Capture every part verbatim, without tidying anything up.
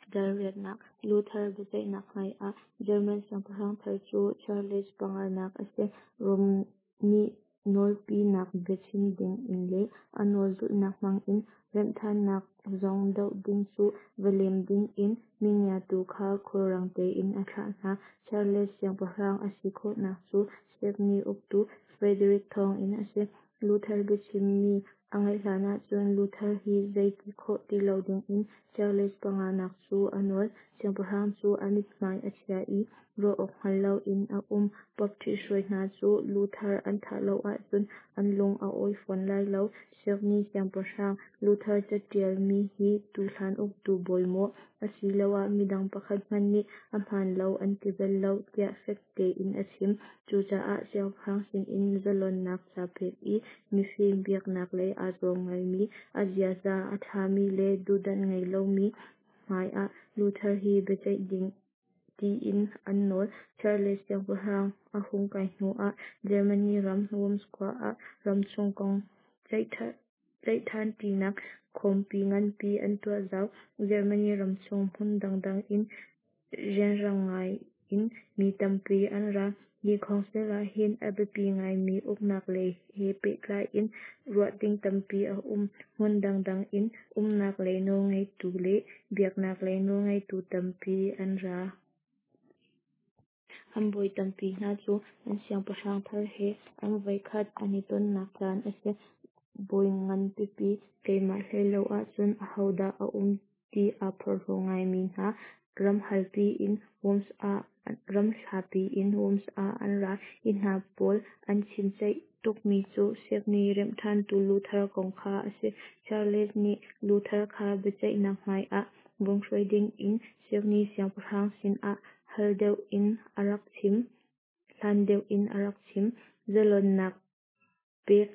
Direct Luther bezai nak ngai a German sangprang thar chu Charles pangar nak ase Rom ni nol pi nak bechin ding in le anol du nak mang in rem than nak zong do ding chu velem ding in minya tu kha khorang te in atha na Charles sangprang ase kho nak chu Stephanie up tu Frederick thong in ase Luther bechin ni angai hlana chuan Luther hi zai ti kho ti lo ding in Charles pangar nak chu anol sangprang chu amit mai achia I ro ok hallo in a um pop thi shroi na chu Luther an tha lo a chun an lung a oi fon lai lo Stephanie sangprang Luther chatial mi hi tu hlan uk tu boimo asi lawa midang pakhat man ni a man lo an ti bel lo tia fek te in achim chu cha a sangprang sin in zalon nak cha pek I mi fim biak nak le a zong ngai mi a zia za a tha mi le du dan ngai lo mi mai a Luther hi bezai ding ti in an nol Charles sangprang a hung kai nu a Germany ram home square a ram chung kong chai tha chai than ti nak khom pi ngan pi an tua zau Germany ram chung hun dang dang in ren rang ngai in mi tampi an ra ni khong se la hin a be pi ngai mi uk nak le he pe klai in ruat ting tampi a um hun dang dang in um nak le no ngai tu le biak nak le no ngai tu tampi an ra an boi tampi na chu an sangprang thar he an vai khat ani ton nak tlan ase boi ngan pi pi keimah hle lo a chun a hoda a um ti a phor ho ngai mi na ram hal pi in homes a ram hla pi in homes a an ra in ha pol an chin chai tuk mi chu Stephanie rem than tu Luther kong kha ase Charles ni Luther kha bezai nak ngai a bung shroi ding in Stephanie sangprang sin a hal deuh in arak chim hlan deuh in arak chim zalon nak pek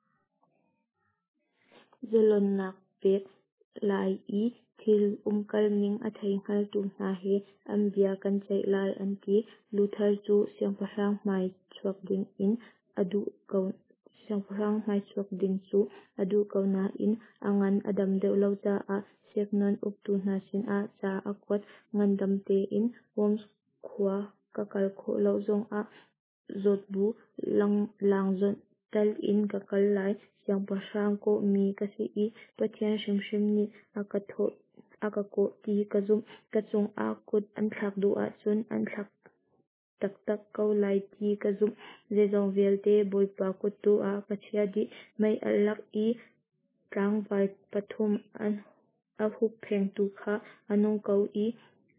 zalon nak pek lai I thil umkal ning a thei ngal tu hna he an bia kan chei lai an ti Luther chu sangprang mai chuak ding in adu ko sangprang mai chuak ding chu adu ko na in angan adam deuh lo cha a seknon up tu hna sin a cha a kwat ngan dam te in homs khwa ka kal kho lo zong a zot bu lang lang zon tal in ka kal lai sangprang ko mi ka si I pathian shim shim ni aka tho aka ko ti ka zum ka chung a kut an thlak du a chun an thlak tak tak ko lai ti ka zum ze zong vel te boi pa kut tu a ka chhia di mai alak I tlang vai pathum an a hup pheng tu kha anong ko I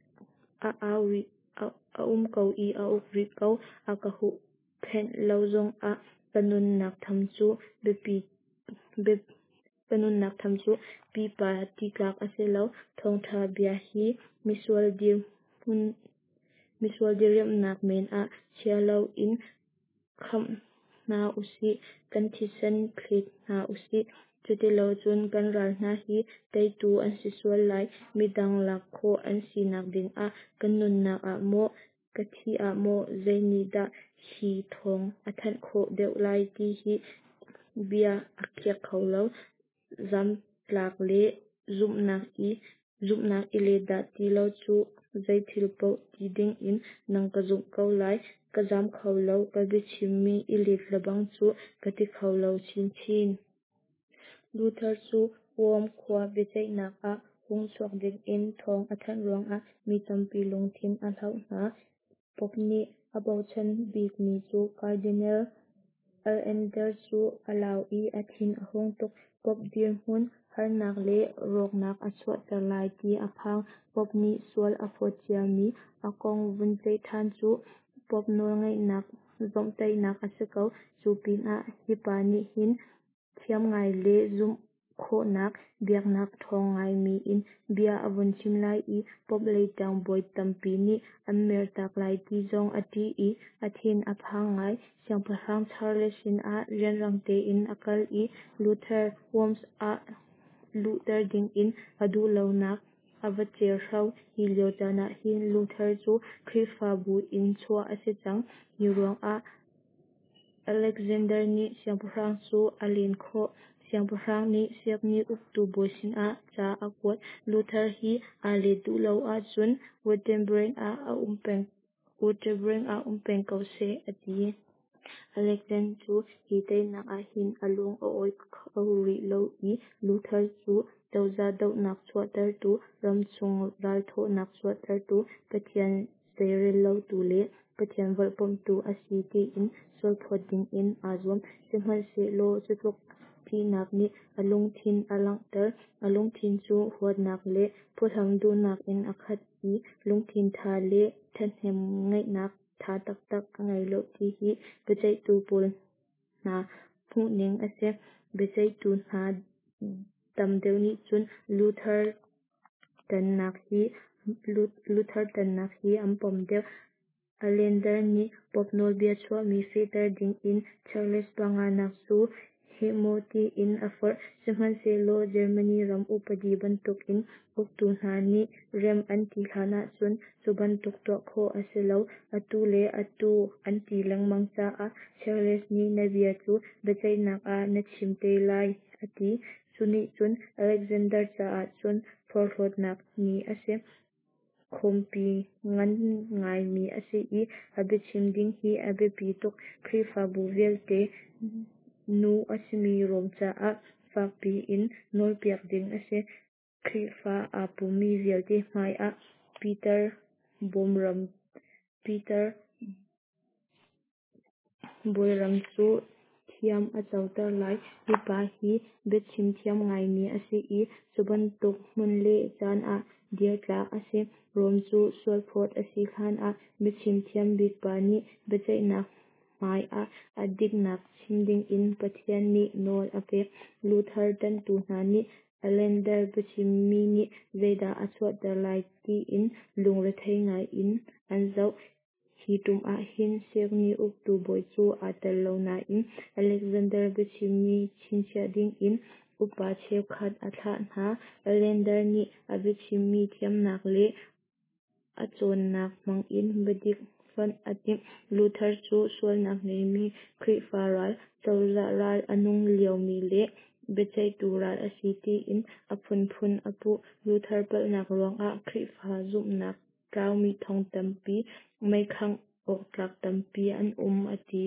a awi a um ko I a uk ri ko a ka hu phen lo zong a kanun nak tham chu be pi be kanun nak tham chu pi pa ti klak ase lo thong tha bia hi miswal dir hun miswal direm nak men a chia lo in kham na usi kan thisan khlit na usi chuti lo chun kan ral na hi tei tu an si sual lai midang lak kho an si nak ding a kanun nak a mo kathi a mo zaini da hi thong athan kho deuh lai ti hi bia akhiak kholo zam tlak le zum nak I zum nak I le da ti lo chu zai thil po ti ding in nang ka zum ko lai ka zam kholo ka bi chim mi I lit labang chu ka ti kholo chin chin Luther chu wom khwa bezai nak a hung chuak ding in thong athan ruang a mi tampi lung thin a hlau na pop ni about chan big mi chu cardinal Alexander chu alaw I athin a hung tuk pop dir hun har nak le rok nak a chhuat tar lai ti a phang pop ni sual a phot chia mi a kong vun chei than chu pop nol ngai nak zom tai nak a se ko chu pin a hi pa ni hin thiam ngai le zum kho nak biak nak thong ngai mi in bia avun chim lai I pop le tang boi tampi ni an mer tak lai ti zong ati I athin a phang ngai sangprang Charles sin a ren rang te in akal I Luther worms a Luther ding in adu lo nak avacher hau hi leo chana hin Luther chu khrifa bu in chua ase chang ni ruang a Alexander ni sangprang chu alin kho siang pahrang ni siak ni uk tu boisin a cha a kuat Luther hi a le du lo a chun Wittenberg a a umpeng Wittenberg a umpeng kau se ati Alexander chu hi te nak a hin alung o oi khori lo i Luther chu tawza deuh nak chuatar tu ram chung ral tho nak chuatar tu Pathian seirel lo tu le Pathian volpom tu a si ti in solphot ding in a zuam simhan se lo chutluk thi nak ni alung thin alang tar alung thin chu huat nak le phutham du nak in a khat i lung thin tha le thanem ngai nak tha tak tak angai lo ti hi bechai tu pul na phu ning ase bechai tu na tam deu ni chun Luther tan nak hi Luther tan nak hi ampom deu Alexander ni popnol bia chua mi feter ding in Charles Banga nak su hemoti in afor simhan se lo Germany ram upadi bantuk in uktu na ni rem anti khana chun suban tuk to kho aselo atu le atu anti langmang cha a Charles ni nabia chu bechai nak a na chimte lai ati suni chun Alexander cha a chun forhot nak ni ase khompi ngan ngai mi ase i abe chimding hi abe pi tok khrifa bu velte nu asimi rom cha a fakpi in nol piak ding ase khrifa a pumi velte mai a Peter Bomram Peter Boyram chu thiam a chautar lai ipa hi bechim thiam ngai mi ase i suban tok mun le chan a dir tla ase rom chu solphot asi khan a bechim thiam bik pa ni bechai nak mai a adik nak chimding in Pathian ni nol ape Luther tan tu na ni Alexander bechim mi ni veda achwat da lai ti in lung re thai ngai in anzau hi tum a hin sek ni uk tu boi chu atal lo na in Alexander bechim mi chinchia ding in upa cheu khat atha na Alexander ni abechim mi thiam nak le achon nak mang in bedik fan ati Luther chu sol nak nei mi khrifa ral tawza ral anung liao mi le bechai tu ral asiti in aphun phun apu Luther pal nak rong a khrifa zum nak trau mi thong tampi mai khang ok tlak tampi an um ati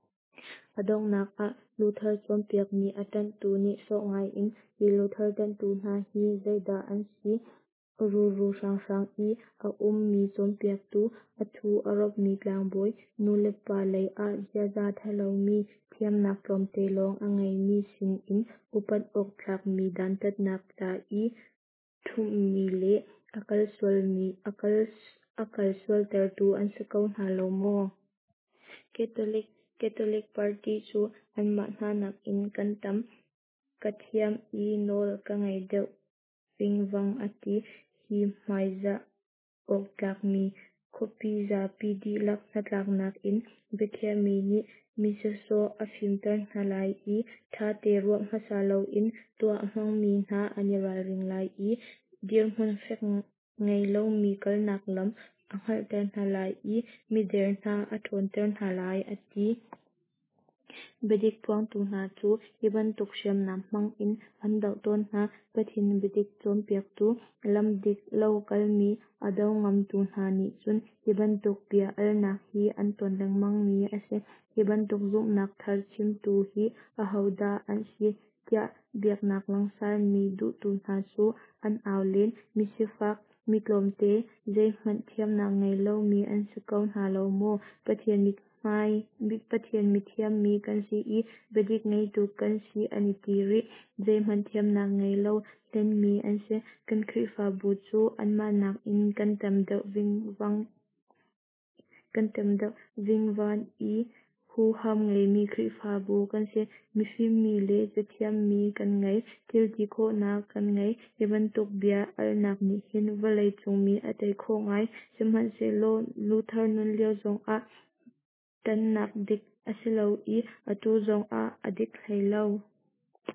adong nak a Luther chom piak mi atan tu ni so ngai in i Luther tan tu na hi zaida an si ru ru sang sang i a um mi chom piak tu athu arop mi tlang boi nu le pa lei a ja ja thalo mi thiam nak from te long angai mi sin in upat ok tlak mi dan tat nak ta i thum mi le akal sol mi akal akal sol ter tu an sakau na lo mo Catholic Catholic Party chu an ma hna nak in kan tam kathiam i nol ka ngai deuh pingwang ati hi hmaiza ok tlak mi khopi za pi di lak na tlak nak in bethia mi ni miso so a filter na lai i tha te ruam hasa lo in tua hmang mi na ani ral ring lai i dir hmun fek ngai lo mi kal nak lam anghal ter na lai i mi der na a thon ter na lai ati bedik puang tu na chu iban tuk shem na mang in an dau ton na pathin bedik chom piak tu lam dik lo kal mi adau ngam tu na ni chun iban tuk pia al na hi an ton dang mang mi ase iban tuk zum nak thar chim tu hi a hauda an si kya biak nak lang sar mi du tu na chu an awlen mi sifak mi tlomte zai man thiam na ngai lo mi an sakau na lo mo pathian mi mai big pathian mi thiam mi kan si i bedik ngai tu kan si ani tiri zai man thiam na ngai lo len mi an se kan khrifa bu chu an ma nak in kan tam deuh ving wang kan tam deuh ving van i hu ham ngai mi khrifa bu kan se mi fim mi le zathiam mi kan ngai til ti kho na kan ngai iban tuk bia al nak ni hin valai chung mi atai kho ngai simhan se lo Luther nun leo zong a tan nak dik asilo i atu zong a adik thailo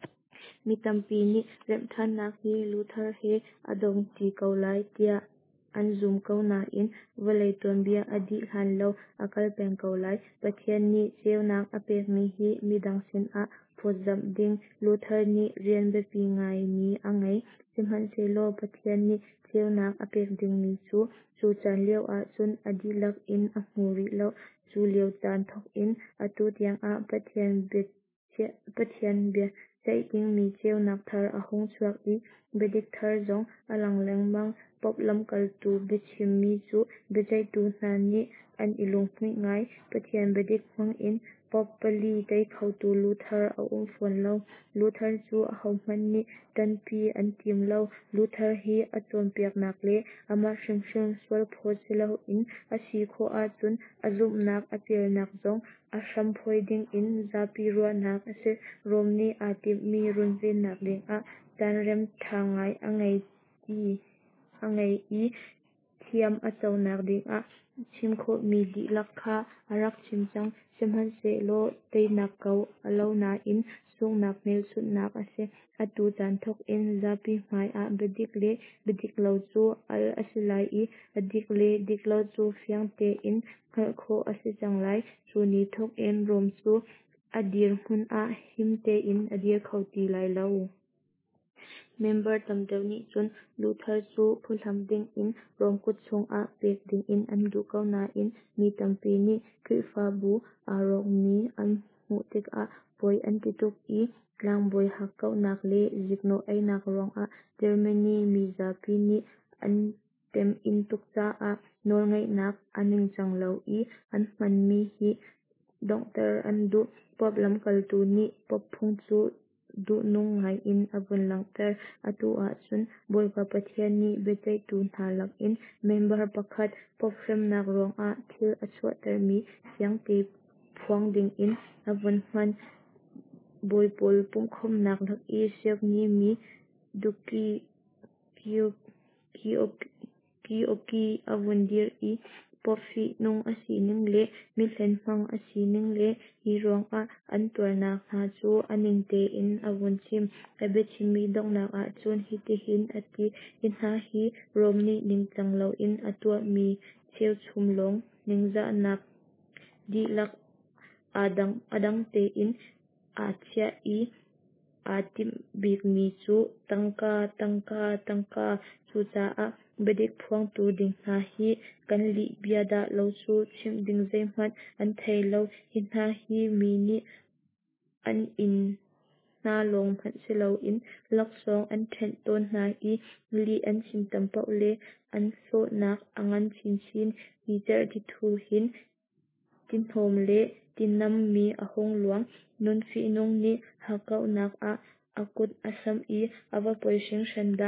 mi tampi ni rem than nak hi Luther he adong ti ko lai tia an zoom kau na in valai tuan bia adi han lo akal peng kau lai pathian ni cheu nak apek mi hi midang sin a phozam ding Luther ni rian be pi ngai mi angai simhan se lo pathian ni cheu nak apek ding mi chu chu chan leo a chun adi lak in a hmuri lo chu leo chan thok in atu tiang a pathian be pathian bia chai ding mi cheu nak thar a hong chuak i bedik thar zong alang leng mang pop lam kal tu be chim mi chu be chai tu na ni an ilung hui ngai pathian bedik mang in pop pali dai khau tu Luther a um fon lo Luther chu a hau man ni tan pi an tim lo Luther hi a chon piak nak le ama shim shim swal pho chilo in a si kho a chun a zum nak a pil nak zong a sham phoi ding in zapi ro nak ase rom ni a tip mi run vin nak le a tan rem thangai angai ti angai i thiam a chau nak ding a chim kho mi di lakha arak chim chang simhan se lo tei nak kau alo na in sung nak mel chut nak ase atu chan thok in zapi mai a bedik le bedik lo chu al asilai i adik le dik lo chu fiang te in khal kho ase chang lai chu ni thok in rom chu adir hun a him te in adir khau ti lai lo member tamdeu ni chun Luther chu phulam ding in rom kut chung a pek ding in an du kau na in mi tampi ni krifa bu arok mi an mu tek a poi an tituk i lang boi hak kau nak le zikno ai nak rong a Germany mi zapi ni an tem in tuk cha a nol ngai nak aning chang lo i an man mi hi doctor an du pop lam kal tu ni pop phung chu du nung ngai in abun lang ter atu a chun boi ka pathian ni betai tu na lak in member pakhat pop frem nak rong a thil a chwa ter mi siang te phuang ding in abun man boi pol pum khom nak lak i siak ni mi duki kio kio kio ki avundir i pofi nung asining le milhen mang asining le hi rong a an tuar nak na chu aning te in avun chim abe chimi dong nak a chun hi te hin ati in ha hi rom ni ning tang lo in atua mi cheu chum long ning za nak di lak adang adang te in a chia i atim big mi chu tangka tangka tangka chu cha a bedik phuang tu ding na hi kan li biada lo chu chim ding zai man an thei lo hin na hi mi ni an in na long phan se lo in lak song an then ton na i li an chim tam pau le an so nak angan chin chin i jar di thu hin tin hom le tin nam mi ahong luang nun fi nong ni hakau nak a akut asam i ava poi shing shanda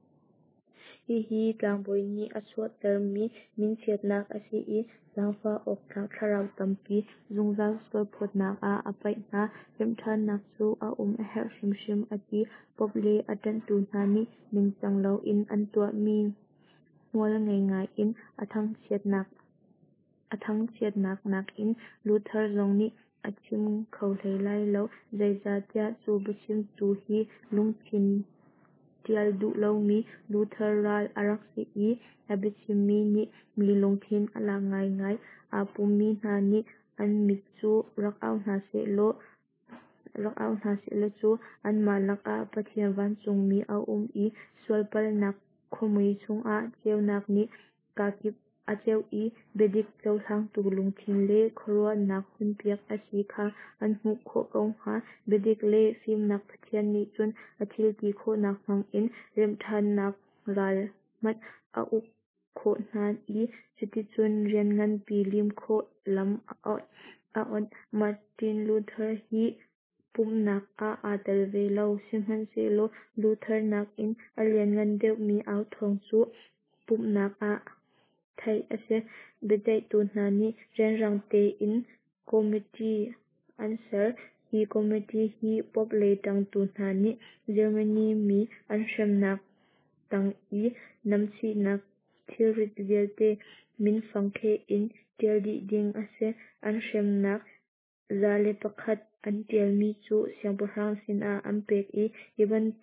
hi hi tlang boi ni aswat ter mi min chet nak asi i langfa ok thang tharau tampi zungzal stoi phot nak a apai na rem than nak chu a um a her shim shim ati pople atan tu na ni ning chang lo in an tua mi ngol ngai ngai in athang chet nak athang chet nak nak in Luther zong ni achim khau thei lai lo zai za tia chu buchim chu hi lung chin tial du lo mi Luther ral arak si i abichim mi ni mi long thin ala ngai ngai apu mi na ni an mit chu rak au na se lo rak au na se lo chu an malak a pathian van chung mi au um i swalpal nak khomui chung a cheu nak ni ka kip a cheu i bedik chau thang tu lung thin le khorwa nak hun piak a si kha an mu kho kong ha bedik le sim nak pathian ni chun athil ti kho nak mang in rem than nak ral mat a u kho nan i chuti chun rian ngan pi lim kho lam a a on Martin Luther hi pum nak a atal ve lo simhan se lo Luther nak in alian ngan deu mi au thong chu pum nak a thai ase bedai tu na ni ren rang te in committee answer hi committee hi pop le tang tu na ni Germany mi an shem nak tang i nam chi nak thil rit velte min fangkhe in tel di ding ase an shem nak zale pakhat an tel mi chu siang porang sin a ampek i iban tuk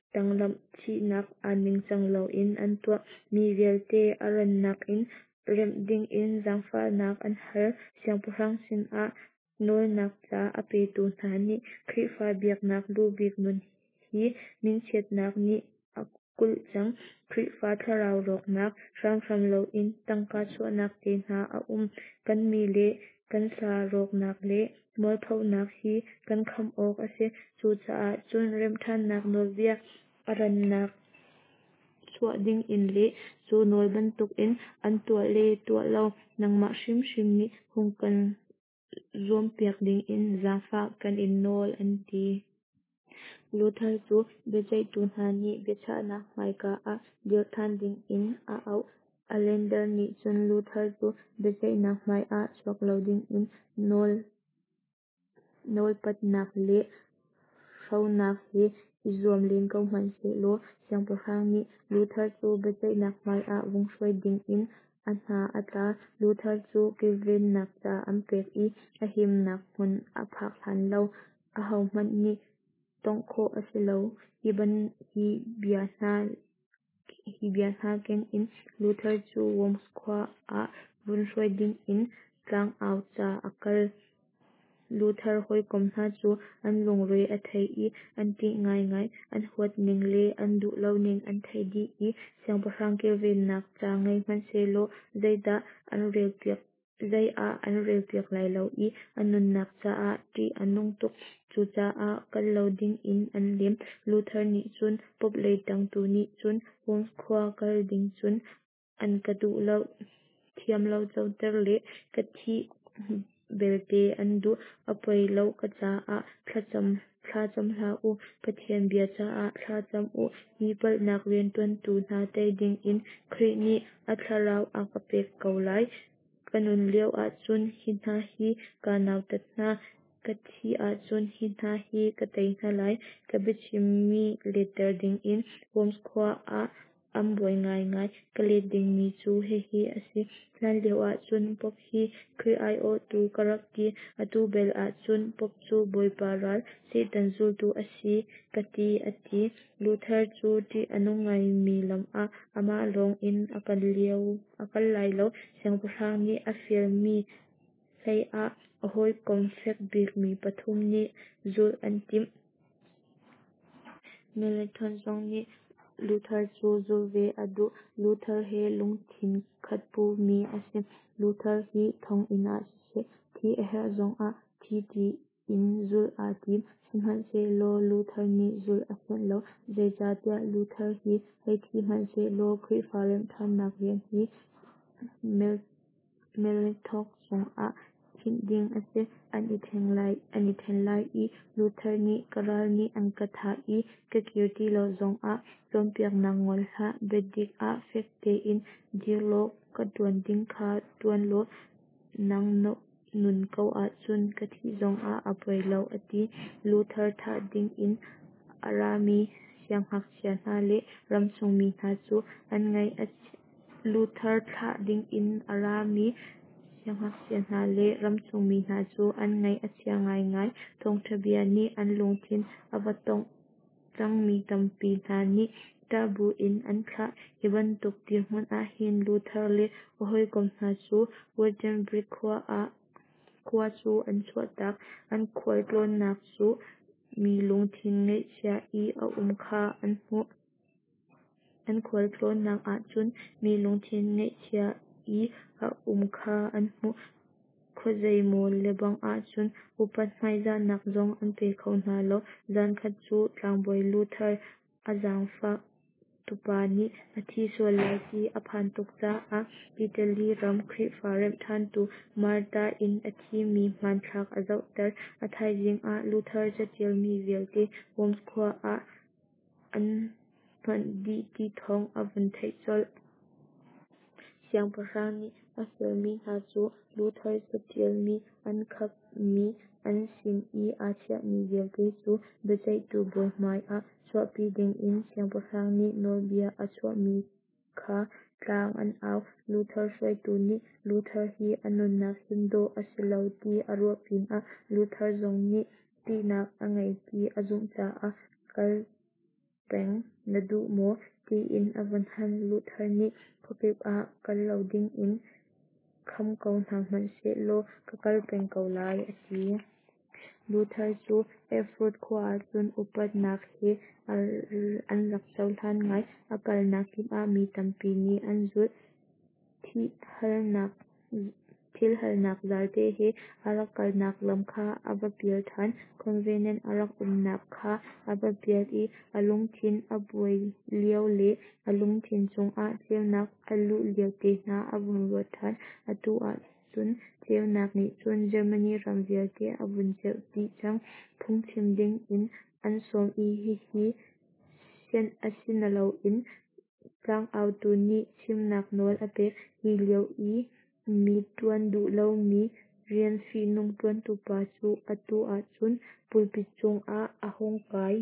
tanglam chi nak aning changlo in an tua mi velte aran nak in rem ding in zangfa nak an har siang pahrang sin a nol nak cha ape tu hna ni khri fa biak nak lu bik nun hi min chet nak ni akul chang khri fa tharau rok nak ram ram lo in tangka chu nak te hna a um kan mi le kan sa rok nak le mol pho nak hi kan kham ok ase chu cha chun rem than nak nol bia aran nak chua ding in le chu nol ban tuk in an tua le tua lo nangma hrim hrim ni hung kan zom piak ding in zafa kan in nol an ti Luther chu bezai tu hna ni becha na mai ka a dio than ding in a au alender ni chun Luther chu bezai na mai a chwak lo ding in nol nol pat nak le rau nak he izuam ling ko man se lo siang pahrang ni Luther chu bezai nak mai a vung shwai ding in an hna ata Luther chu kivrin nak cha am pek i a him nak hun a phak hlan lo a hau man ni tong kho asilo iban hi bia hna hi bia hna ken in Luther chu worms khwa a vun shwai ding in tlang au cha akal Luther hoi kom hna chu an lung roi a thei i an ti ngai ngai an huat ning le an du lo ning an thei di i siang pahrang ke ven nak cha ngai man se lo zaida an rel piak zai a an rel piak lai lo i an nun nak cha a ti anung tuk chu cha a kal lo ding in an lim Luther ni chun pop le tang tu ni chun hom khwa kal ding chun an ka du lo thiam lo chau ter le ka thi belte an du apoi lo ka cha a thlacham thlacham hla u pathian bia cha a thlacham u hi pal nak ven tuan tu hna te ding in khri ni a thlarau a ka pek ko lai kanun leo a chun hi hna hi ka nau tat hna ka thi a chun hi hna hi ka tei hna lai ka bichim mi letter ding in worms khwa a am boi ngai ngai ka le ding mi chu he hi ase hlan leo a chun pop hi khri ai o tu karak ti atu bel a chun pop chu boi paral se tan zul tu asi ka ti ati Luther chu ti anu ngai mi lam a ama long in akal leo akal lai lo siang pahrang ni a fial mi sei a ahoi kom fek bik mi pathum ni zul an tim Melanchthon zong ni Luther chu zul ve adu Luther he lung thin khat pu mi ase Luther hi thong ina se thi a her zong a thi ti in zul a tim simhan se lo Luther ni zul a sen lo zai cha tia Luther hi hei thi man se lo khri farem than nak rian hi mel Melanchthon zong a thin ding ase an i theng lai an i theng lai i Luther ni karal ni an ka tha i ka kirti lo zong a zon piak na ngol ha bedik a fek te in dir lo ka tuan ding kha tuan lo nang no nun ko a chun ka thi zong a apoi lo ati Luther tha ding in arami siang hak sia hna le ram chung mi hna chu an ngai a Luther tha ding in arami siang hak sia hna le ram chung mi hna chu an ngai a sia ngai ngai thong thabia ni an lung thin avatong tang mi tampi hna ni tabu in an kha iban tuk ti hmun a hin Luther le ohoi kom hna chu wooden brick khwa a khwa chu an chhuat tak an khwal tlon nak chu mi lung thin ngei sia i a um kha an hmu an khwal tlon nak a chun mi lung thin ngei sia i a um kha an hmu khozai mol le bang a chun upat mai za nak zong an pe kho hna lo zan khat chu tlangboi Luther azang fa tupa ni athi so lai ti aphan tuk cha a Italy ram khri farem than tu Marta in athi mi man thak azau tar athai jing a Luther chatil mi velte worms khwa a an man di ti thong avun thei chol siang pahrang ni a fial mi hna chu Luther chatil mi an khap mi an sim i a chia mi velte chu bezai tu boi hmai a chua pi ding in siang pahrang ni nol bia a chua mi kha tlang an au Luther shwai tu ni Luther hi anun nak hindo asilo ti arua pin a Luther zong ni ti nak angai ti azung cha a kal peng na duh maw ti in a van han Luther nih khawpep ah kal lo ding in kham ko hna hmanh se law ka kal peng ko lai a ti. Luther chu Erfurt khua ah chun upat nak hi an rak so hlan ngai a kal nak kim ah mi tampi nih an zulh thil hal nak thil hal nak zal te hi a rak kal nak lam kha a va pial than convenient a rak um nak kha a va pial i a lung thin a buai lio le a lung thin chung ah cheu nak a luh lio te hna a vun ruat than a tu ah chun cheu nak nih chuan Germany ram vial te a vun cheuh tih chang phung thim ding in an sawm i hi hi sian a sin a lo in tlang au tu nih chimnak nawl a pek hi lio i mi ṭuan duh lo mi rian fih nung ṭuan tu pa chu a tu ah chun pulpit chung ah a hawng kai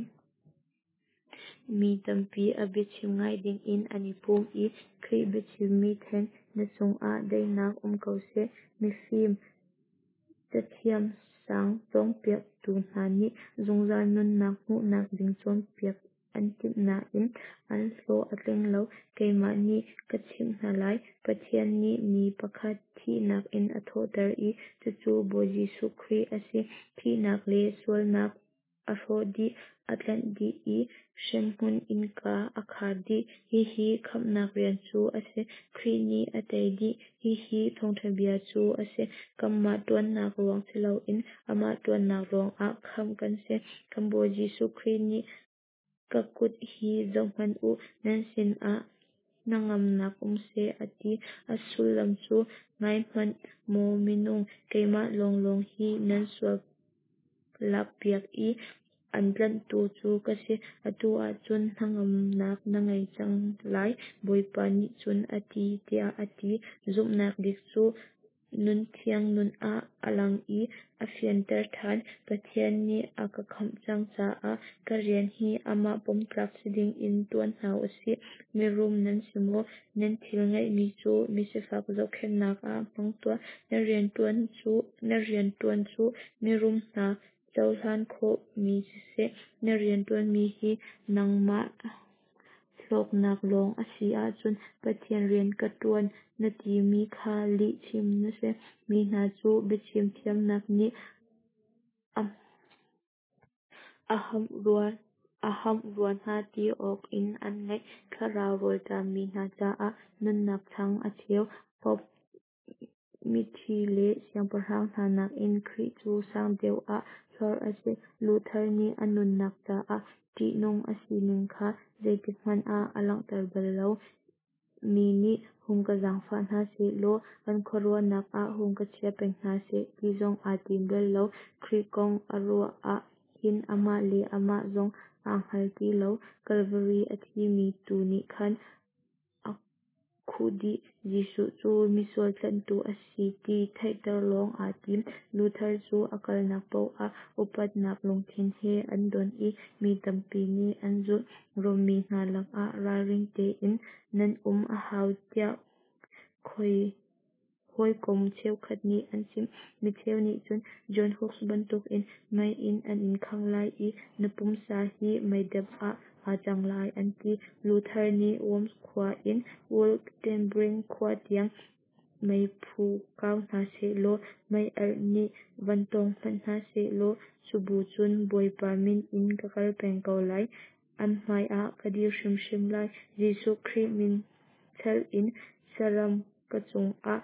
mi tampi a biachim ngai ding in ani pum i Khrih biachim mi then na chung ah dainak um ko se mi fim tathiam sang tawng piak tu hna nih zungzal nun nak hmuh nak ding chuan piak an tih na in an hlaw a tleng lo keimah nih ka chimh hna lai Pathian nih mi pakhat thihnak in a thawhter i chu chu Bawi Jesu Khrih a si thihnak le sualnak a hrawh dih a tlanh dih i hren hmun inka a khar dih hi hi khamnak rian chu a si Khrih nih a tei dih hi hi thawngthabia chu a si kamah ṭuannak ruang si lo in amah ṭuannak ruang ah kham kan se kan Bawi Jesu Khrih nih ka kut hi zohman uh nan sin ah na ngam nak um se a ti a sul lam chu ngai hmanh maw minung keimah lawng lawng hi nan sual lak piak i an tlanh tu chu ka si a tu ah chun hnangam nak na ngei cang lai Bawipa nih chun a ti tiah a ti zumhnak dik chu nun thiang nun ah a lang i a fian ter than Pathian nih a ka khamh cang caah ka rian hi amah pom tlak si ding in ṭuan hnau a si mi rum nan si maw nan thil ngaih mi chu mi sifak zohkhenh ah hmang tuah na rian ṭuan chu na rian ṭuan chu mi rum hna cho hlan khawh mi sise na rian ṭuan mi hi nangmah hlawknak lawng a si ah chun Pathian rian ka ṭuan na ti mi kha lih chim na se mi hna chu biachim thiamnak nih a hamh ruan a hamh ruan hna ti awk in an ngaih thlarau rawl ta mi hna caah nunnak thang a cheu pop mithi le siangpahrang hnanak in Khrih chu sang deuh ah hlawr a si Luther nih a nunnak caah ṭih nung a si ning kha zeiti hman ah a langter bal lo mi nih hum ka zaangfah hna se law an khawruahnak ah hum ka chiapen hna se ti zawng a tim rel lo Khrih kawng a ruah ah hin amah le amah zawng a hngal ti lo Calvary a thi mi tu nih khan a khuh dih Jesuh chu misual tlanhtu a si ti theih ter lawng a tim Luther chu a kalnak poh ah upatnak lungthin he an dawn i mi tampi nih an zulh rawm mi hna lang ah ralring te in nan um a hau tiah hawikom cheukhat nih an sim micheu nih chun John Hughes bantuk in ngai in an inkhang lai i napumsa hi meidep ah a cang lai an ti Luther nih Worms khua in Wolkenbring khua tiang mei phu kau hna se law mei alh nih vantawng hmanh hna se law chubu chun Bawipa min in ka kal peng ko lai an hmai ah ka dir hrim hrim lai Jesu Khrih min chal in saram ka chung ah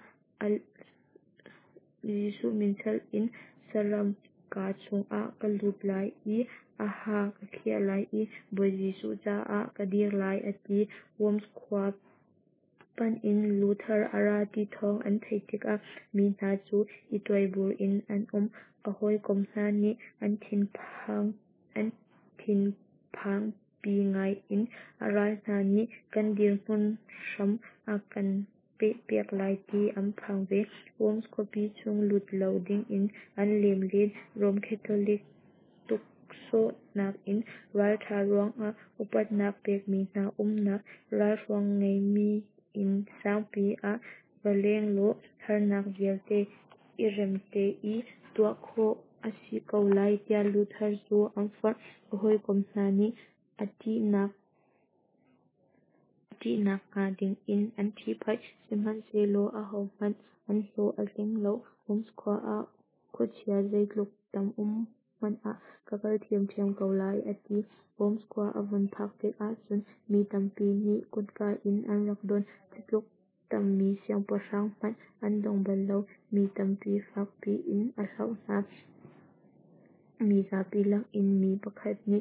Jesuh min chal in saram ka chung ah ka lut lai i a ha ka khia lai i Bawi Jesuh caah ka dir lai a ti Worms khua pan in Luther a ra ti thawng an thei tik a mi hna chu i tuai bur in an um a hawikom hna nih an thin phang an thin phang pi ngai in a ral hna nih kan dir hmun hram a kan peh piak lai ti an phang ve Worms khawpi chung lut lo ding in an lem len Rom Catholic tuksawhnak in ral tha ruang ah upatnak pek mi hna umnak ral hruang ngei mi in sangpi ah va leng law harnak vial te i rem te i tuah khawh a si ko lai tiah Luther chu an fah a hawikom hna nih ati nak ati nak nga ding in an thi phai simhan se lo a ho man an hlo a tleng lo hom skwa a khuachia zeitluk tam um man a kakal thiam thiam ko lai ati hom skwa a van phak tek a chun mi tampi ni kutka in an rak don tlukluk tam mi siang pahrang man an dong bal lo mi tampi fak pi in a hlau hna mi zapi lak in mi pakhat ni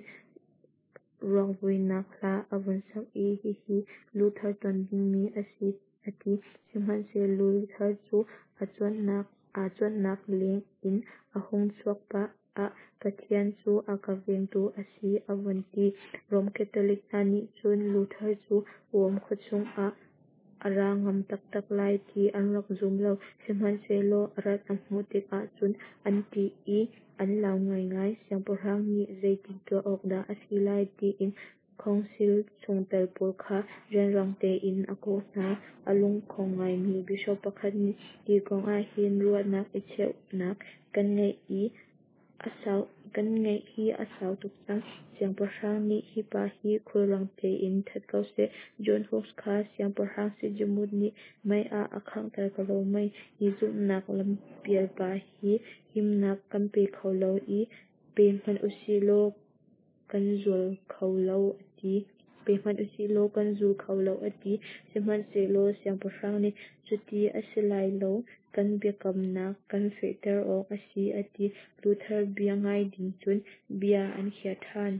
rawngvuinak hla a vun sak i hi hi Luther ton ding mi a si ati simhan se Luther chu a chuannak a chuannak leng in a hung chuak pa a Pathian chu a ka veng tu a si a vun ti Rom Catholic ani chun Luther chu uam khuachung a a ra ngam tak tak lai ti an rak zum lo simhan se lo a rat a hmu tik a chun an ti i an lau ngai ngai siang pahrang ni zeitik tua ok da a si lai ti in council chungtel pur kha ren rang te in a ko hna a lung khawng ngai mi bishop pakhat ni ti kawng a hin ruatnak i cheuh nak kan ngei i asau kan ngei hi asau tuk chang siang pahrang ni hi pa hi khur rang te in that kau se John Hughes kha siang pahrang si jumut ni mai a akhang tar ka lo mai i zum nak lam pial pa hi him nak kan pe kho lo i pe man usi lo kan zul kho lo ati pe man usi lo kan zul kho lo ati simhan se lo siang pahrang ni chuti asilai lo kan bekam na kan feter ok asi ati Luther bia ngai ding chun bia an khia than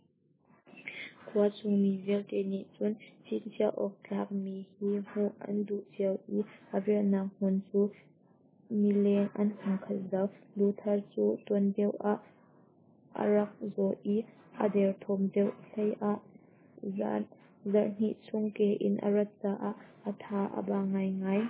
khua chung mi velte ni chun chinchia ok tlak mi hi hmu an du chiao i a rialnak hmun chu mileng an hung khat zau Luther chu tuan deuh a a rak zaw i a der thawm deuh hlei a zan zarhnih chung ke in a rat ca a a tha a ba ngai ngai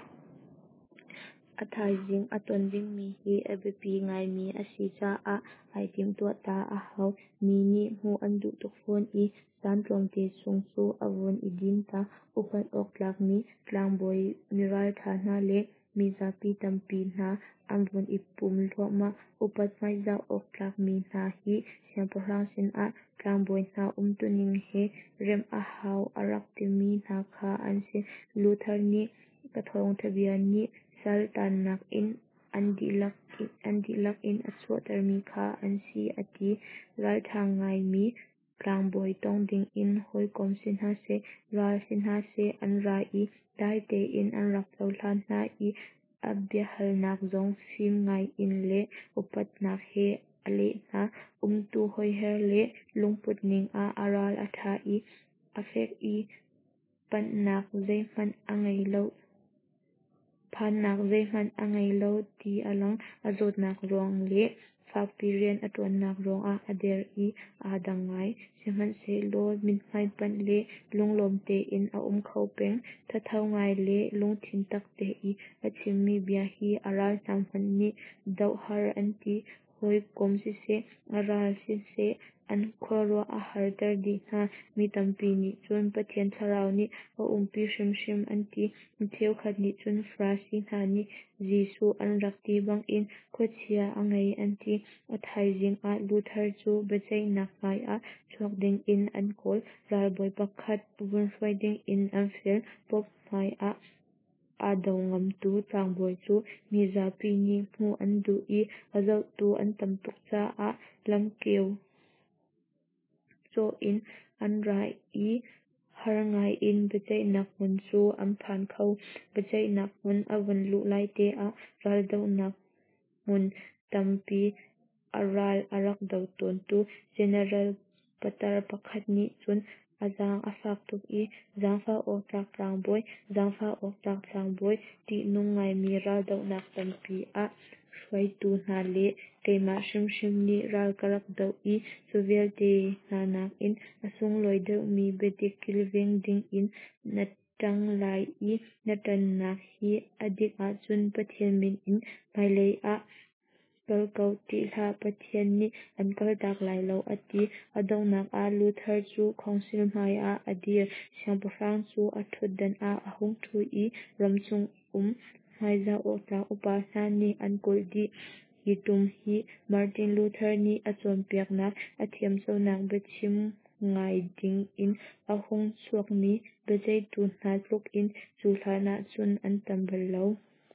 a thai zing a ton ding mi hi a bepi ngai mi a si cha a ai tim tuah ta a hau mi ni hmu an duh tuk fawn i zan tlawm te chung chu a vun i dim ta upat ok tlak mi tlangbawi mi ral tha hna le mi zapi tampi hna an vun i pum hlawm a upat hmaiza ok tlak mi hna hi siang pahrang sin a tlangbawi hna um tu ning he rem a hau a rak ti mi hna kha an si Luther ni kathawng thabian ni sal tan nak in an dih lak an dih lak in a chuah tar mi kha an si ati ral tha ngai mi tlangbawi tawng ding in hawlkawm si hna se ral si hna se an ra i tai te in an rak tlo hlan hna i a biahalnak zawng fim ngai in le upat nak he a leh hna umtu hawiher le lungput ning a a ral a tha i a fek i pantnak zeihmanh a ngei lo phannak zeihmanh a ngei lo ti a lang a zawtnak rawng le fakpi rian a ṭuannak rawng a a der i a dang ngai simhan se lo min hmai pant le lunglawm te in a um kho peng thatho ngai le lungthin tak te i a chim mi bia hi a ral hna hman ni dauh har an ti hawlkawm sise a ral sise an khualruah a har ter dih hna mi tampi nih chuan Pathian Thlarau nih a umpi hrim hrim an ti miṭheu khat nih chun Frasi hna ni Jisu an rak ti bang in khuachia a ngei an ti a thai zing a Luther chu bezeinak ngai a chuak ding in an kawl ralbawi pakhat vunhruai ding in an fel pawp hmai a a do ngam tu tlangbawi chu mi zapi ni hmu an duh i a zoh tu an tam tuk cha a lam keu chaw in an ra i har ngai in bezeinak hmun chu an phan kho bezeinak hmun a vun luh lai te a ral deuhnak hmun tampi a ral a rak do tawn tu general patar pakhat nih chun a zang a fak tuk i zangfa ok tlak tlangbawi zangfa ok tlak tlangbawi tih nung ngai mi ral deuhnak tampi a hruaitu hna le keimah hrim hrim nih ral ka rak do i chuvel te hnanak in a sunglawi deuh mi bedik kil veng ding in na tang lai i na tannak hi a dik ah chun Pathian min in hmailei a kal ko tih hla Pathian nih an kal tak lai lo ati a deuhnak a Luther chu council hmai a a dir siang pahrang chu a thut dan a a hung ṭhu i ram chung um hmaiza ok tlak upa hna nih an kulh dih hi tum hi Martin Luther nih a chawnpiak nak a thiam chaunak bethim ngai ding in ahung chuak mi bezei tu hnai tluk in chu hlana chun an tam bal lo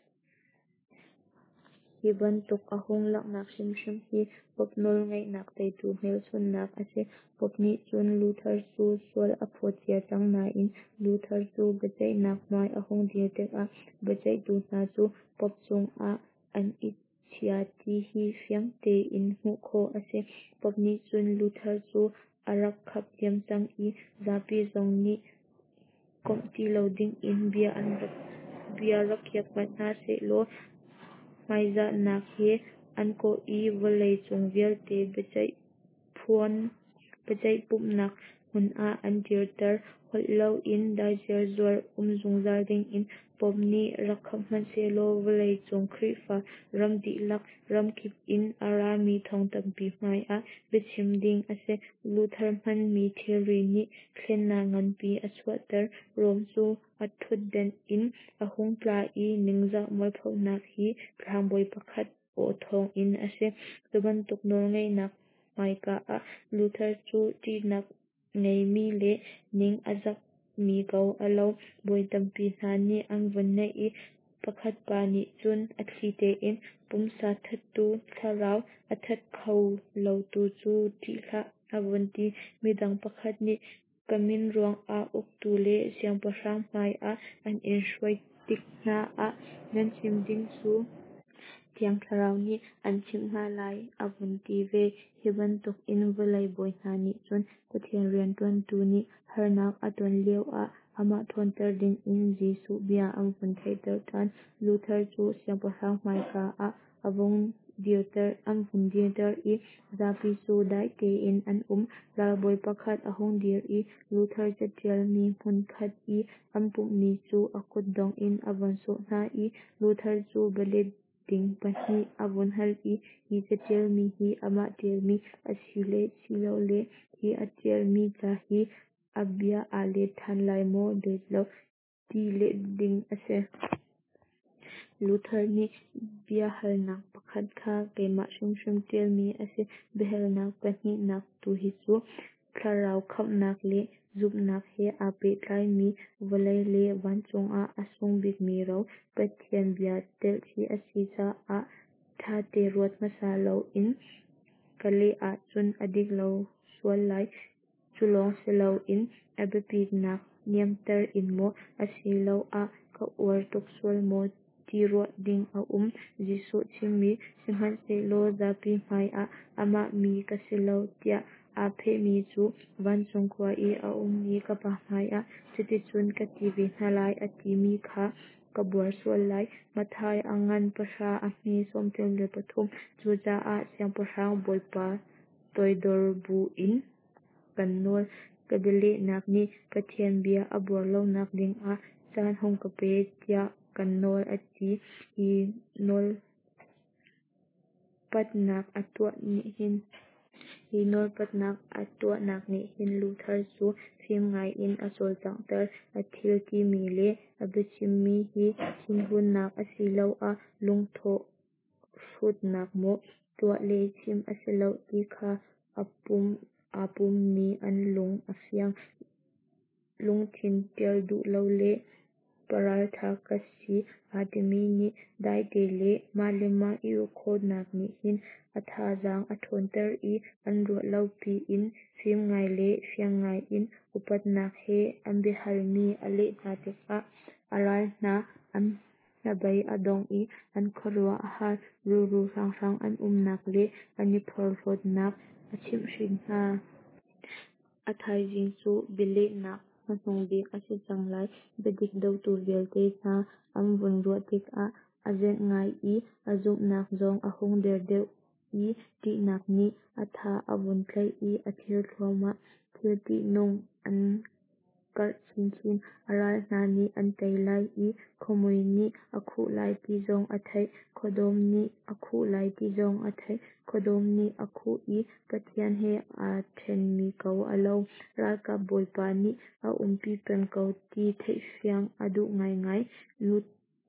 hi bantuk ahung laknak hrim hrim hi popnol ngaihnak teitu hmel chunnak ase popni chun Luther chu sual a phut chia changna in Luther chu bezeinak hnuai ahung dir tek a bezei tu hna chu pop chung a an i chhia ti hi fiangte in hmuh khaw ase popni chun Luther chu a rak khap thiam chang i zapi zawng ni komti lo ding in bia an rak bia rak khiak mat hna sehlo hmaizah nak hi an ko i volei chung vialte bezei phuan bezei pumnak hmun a an dir tar holh lo in daizir zuar um zungzar ding in popni rak khap hman sehlo volei chung khri fa ram dihlak ram khip in a ra mi thawng tampi hmai a bichim ding ase Luther hman mi thilri nih thlenna ngan pi a chhuat tar rawm chu a thut den in ahung tla i ningzah mawi phaunak hi thlangbawi pakhat awh thawng in ase chubantuk nawl ngaihnak hmai ka a Luther chu ṭihnak ngei mi le ning a zak mi ko a lo bawi tampi hna nih an vun nai i pakhat pa nih chun a thli te in pumsa thattu thlarau a that kho lo tu chu ṭihhlah a vun ti midang pakhat nih kamin ruang a uk tu le siangpahrang hmai a an in hruai tik hna a nan chim ding chu thiang thlarau nih an chimh hna lai a vun ti ve hi bantuk in volei bawi hna nih chun Pathian rian tuantu nih harnak a tawn lio a amah ṭhawn tar din in Jesuh bia an vun thei tar ṭhan Luther chu siangpahrang hmai ka a a vung dir tar an vun dir tar i zapi chu dai te in an um ralbawi pakhat a hung dir i Luther chatial mi hmun khat i an pum mi chu a kut dawng in a von suh hna i Luther chu belit ding pahnih a vun hal i hi chatial mi hi amah tial mi a si le si lo le hi a tial mi tla hi a bia a let than lai maw deuh lo ti le ding ase Luther nih bia halnak pakhat kha keimah hrim hrim tial mi ase bihalnak pahnihnak tu hi chu thlarau khapnak le zupnak he a pe tlai mi volei le vancung a a sung bik mi ro Pathian bia tel hi a si caah tha te ruat hmasa lo in ka le ah chun a dik lo sual lai chulawng se lo in a bepiknak niamtar in maw a si lo a ka uar tuk sual maw ti ruah ding a um Jesuh chimmi sihman sehlo zapi hmai a amah mi ka si lo tiah a pheh mi chu vancung khua i a um mi ka pa hmai a chuticun ka ti ve hna lai a ti mi kha ka buar sual lai mathai a ngan pasha a hmi somtel le pathum chu caah siangpahrang bawipa toidor bu in kan nawl ka be lehnak nih Pathian bia a buar lonak ding a chan hung ka pe tiah kan nawl a ti hi nawl patnak a tuah nih hin hi nawl patnak a tuahnak nih hin Luther chu fim ngai in a chawl cang tar a thil ti mi le a bichim mi hi hlinhunnak a si lo a lungthawh hrutnak maw tuah le chim a si lo ti kha a pum a pum mi an lung a fiang lungthin tial duh lo le parartha ka si ati mi nih dai te le malema i ukhodnak nih hin a tha zang a ṭhawn tar i an ruah lo pi in fim ngai le fiang ngai in upatnak he an bihal mi a leh hna tek a a ral hna an hnabei a dawng i an khawruah a har ruru hrang hrang an umnak le an i phorhlawtnak a chimh hrin hna a thaizing chu be lehnak hnahnung bik a si cang lai bedik do tur vialte hna an vun ruah tik a a zelh ngai i a zupnak zawng a hung der deuh i ṭihnak nih a tha a vun tlaih i a thir thuam a thil tih nung an karh chin chin a ral hna nih an tei lai i khawmui nih a khuh lai ti zawng a theih khawdawm nih a khuh lai ti zawng a theih khawdawm nih a khuh i Pathian he a ṭhen mi ko a lo ralkap bawipa nih a umpi pen ko ti theih fiang a duh ngai ngai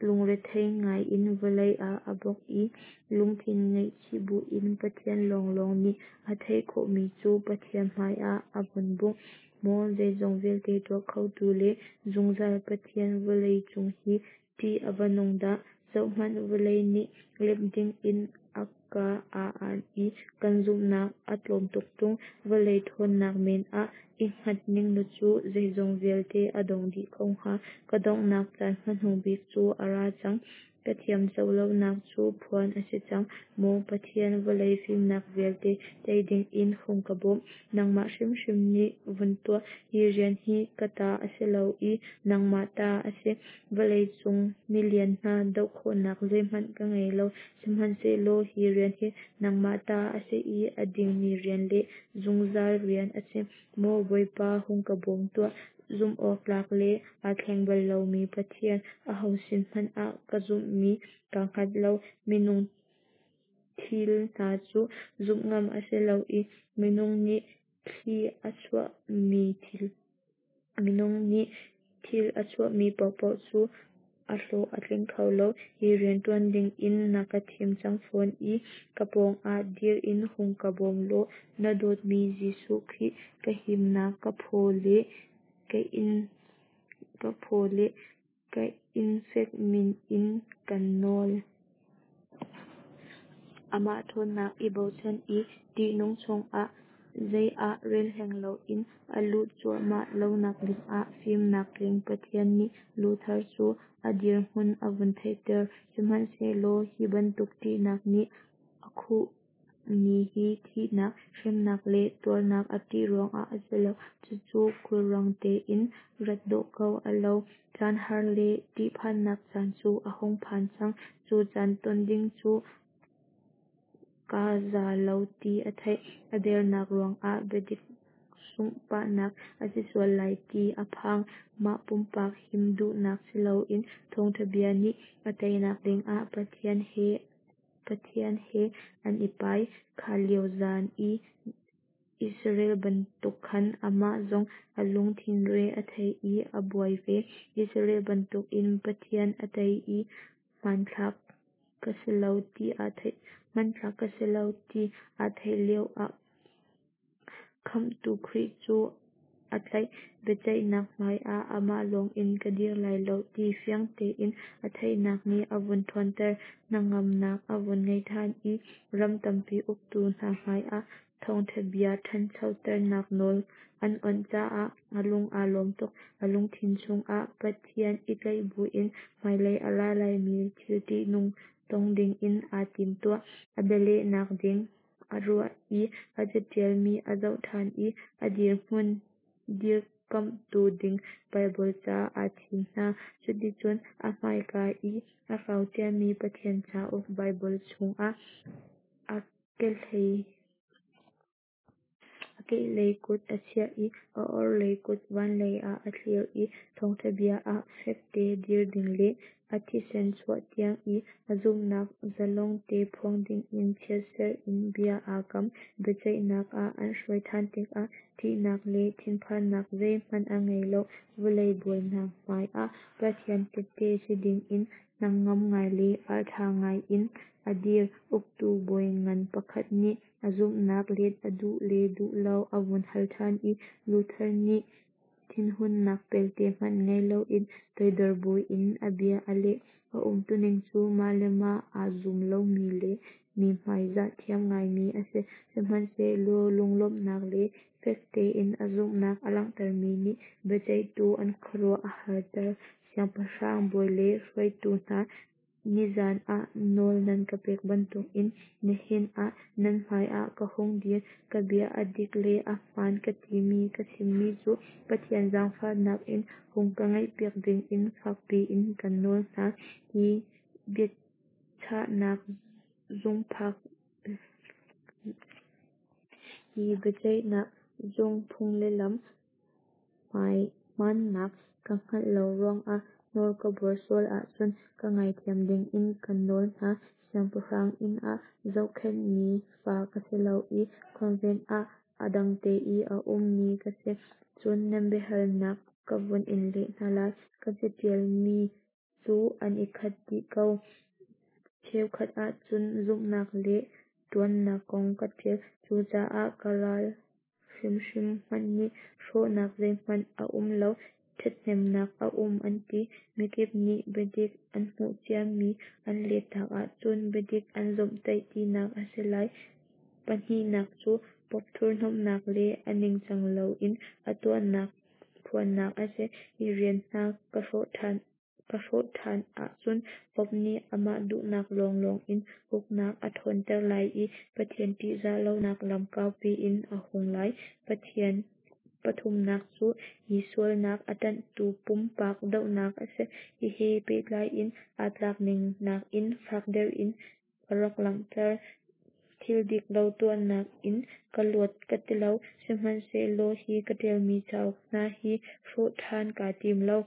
lungrethei ngai in valei a abok i lungthin ngei chibu in pathian lawng lawng ni a thei khawh mi chu pathian hmai a a vun buk maw zeizong vel ke tuah kho tu le zungzal pathian valei chung hi ti a vanong dah zohman valei nih lep ding in a ka a an i kan zum nak a tlawm tuk tung valei thawn nak men a i nghat ning nu chu zeizong vel te a dong dih kho nga ka dong nak tlan hmanung bik chu a ra chang ka thiam zo lo nak chu phuan a si chang maw pathian valei fim nak vel te tei ding in hung ka bawm nangmah hrim hrim ni vun tuah hi rian hi ka ta a si lo i nangmah ta a si valei chung mi lian hna deuh khawh nak zui hmanh ka ngei lo si hmansi law hi rian hi nangmah ta a si i a ding mi rian le zungzal rian a si maw bawipa hung ka bawm tuah zum awk lak le a thleng bal lo mi pathian a ho sin hman a ka zum mi ka nghat lo minung thil hna chu zum ngam a si lo i minung nih thli a chuah mi thil minung nih thil a chuah mi pawh pawh chu a hlaw a tling kho lo hi rian tuan ding in na ka thim chang fawn i ka pawng a dir in hung ka bawm law na dawt mi Jesuh Khrih ka him nak ka phaw le ka in ka phaw le ka in fek min in kan nawl amah thawn nak i bo chan i ti nung chung a zei a rel heng lo in a lut chuah mah lo nak ding a fim nak tling pathian nih luthar chu a dir hmun a vun thei ter si hmansi law hi bantuk ti nak nih a khuh mi hi thi nak hrim nak le tuar nak a ti ruang a a si lo chu chu khur rang te in rat dawh ko a lo tlan har le ti phan nak chan chu a hawng phan chang chu chan tawn ding chu ka za lo ti a thei a der nak ruang a bedik sung pah nak a si sual lai ti a phang mah pumpak him duh nak si lo in thawng tha bia nih a tei nak ding a pathian he pathian he an i pai kha lio zan i Israel bantuk khan amah zong a lungthin re a thei i a buai ve Israel bantuk in pathian a tei i hmanthla ka si lo ti a thei hmanthla ka si lo ti a thei lio a kham tu Khrih chu a tlai becei nak hmai a amah lawng in ka dir lai lo ti fiang te in a thei nak ni a vun thawn ter na ngam nak a vun ngei than i ram tampi uktu hna hmai a thawng tha bia ṭhan chho ter nak nawl an on cha a a lung a lawm tuk a lungthin chung a pathian i tlai bu in hmailei a ra lai mi thil ti nung tawng ding in a tim tuah a bele nak ding a ruah i a chatial mi a zoh ṭhan i a dir hmun dir kam tu ding Bible cha a thi hna chuticun a hmaika i a hrautial mi pathian cha of Bible chung a a kelhlei a keilei kut a chiah i a or lei kut van lei a a thlir i thawng tha bia a fek te dir ding le a thisen chuah tiang i a zum nak zalawng te phuang ding in phiat ser in bia a kam becei nak a an hruai than tek a thi nak le thin phan nak zei hman a ngei lo valei buai nak hmai a pathian te te si ding in hnang ngam ngai le artha ngai in a dir uktu bawi ngan pakhat nih a zum nak let a duh le duh lo a vun hal than i luthar nih thinhun nak pel te hman ngei lo in toidor bui in a bia a le a um tuning chu ma le ma a zum lo mi le mi hmai zah thiam ngai mi a si si hmansi law lunglawm nak le fek te in a zum nak a langtar mi nih becei tu an khawruah a har ter siangpahrang bawi le hruai tu hna nizan a nawl nan ka pek bantuk in nihin a nan hmai a ka hung dir ka bia a dik le a hman ka ti mi ka sim mi chu pathian zaangfah nak in hung ka ngeih piak ding in fakpi in kan nawl hna hi biachah nak zung phak hi becei nak zung phung le lam hmai hman nak ka nghat lo ruang a nawl ka bawr sual ah chuan ka ngai thiam ding in kan nawl hna siangpahrang in a zohkhenh mi fa ka si lo i convent a a dang te i a um mi ka si chuan hnam biahal nak ka vun in leh hna lai ka chatial mi chu an i khat tih ko cheu khat ah chun zumnak le tuannak kong ka tel chu caah ka ral hrim hrim hman nih hrawhnak zei hman a um lo thahnemnak a um an ti mikip nih bedik an hmuh chiam mi an let tak ah cun bedik an zawmh taih tinak a si lai pahnih chu pawp thur hnawmnak le a ninchang lo in a tuannak phuannak a si i rian hna ka hrawh than ka hrawh than ah cun pawp nih amah duhnak lawng lawng in uknak a thawn ter lai i Pathian tih zah lonak lam kau pi in a hung lai Pathian pathumnak chu hi sualnak a tantu pum pak deuhnak a si i he peih lai in a tlak ningnak in fak der in ka rak lang ter thil dik lo tuannak in ka luat ka ti lo si hmanse law hi ka tel mi chau hna hi hrawh than ka tim lo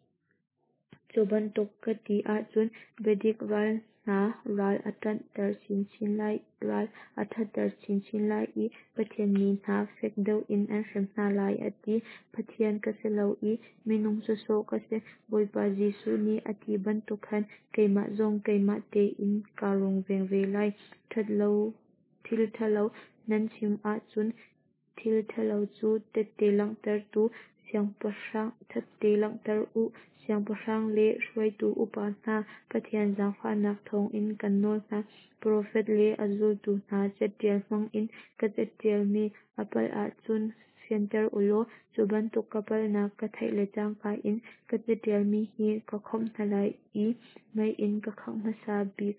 chu bantuk ka ti ah cun bedik ral hna ral a tant ter chin chin lai ral a that ter chin chin lai i Pathian mi hna fek deuh in an hrem hna lai a ti Pathian ka si lo i minung saw saw ka si Bawipa Jesu nih a ti bantuk khan keimah zawng keimah te in karung veng ve lai that lo thil tha lo nan chim ah cun thil tha lo chu tete lang ter tu siangpahrang thatte lang ter u siangpahrang le hruaitu upa hna Pathian zaangfahnak thawng in kan nawl hna prophet le a zultu hna chetial hmang in ka chetial mi a pal ah cun fianter ulo chu bantuk ka palnak ka theih le changkai in ka chetial mi hi ka khawm hna lai i mai in ka khak hmasa bik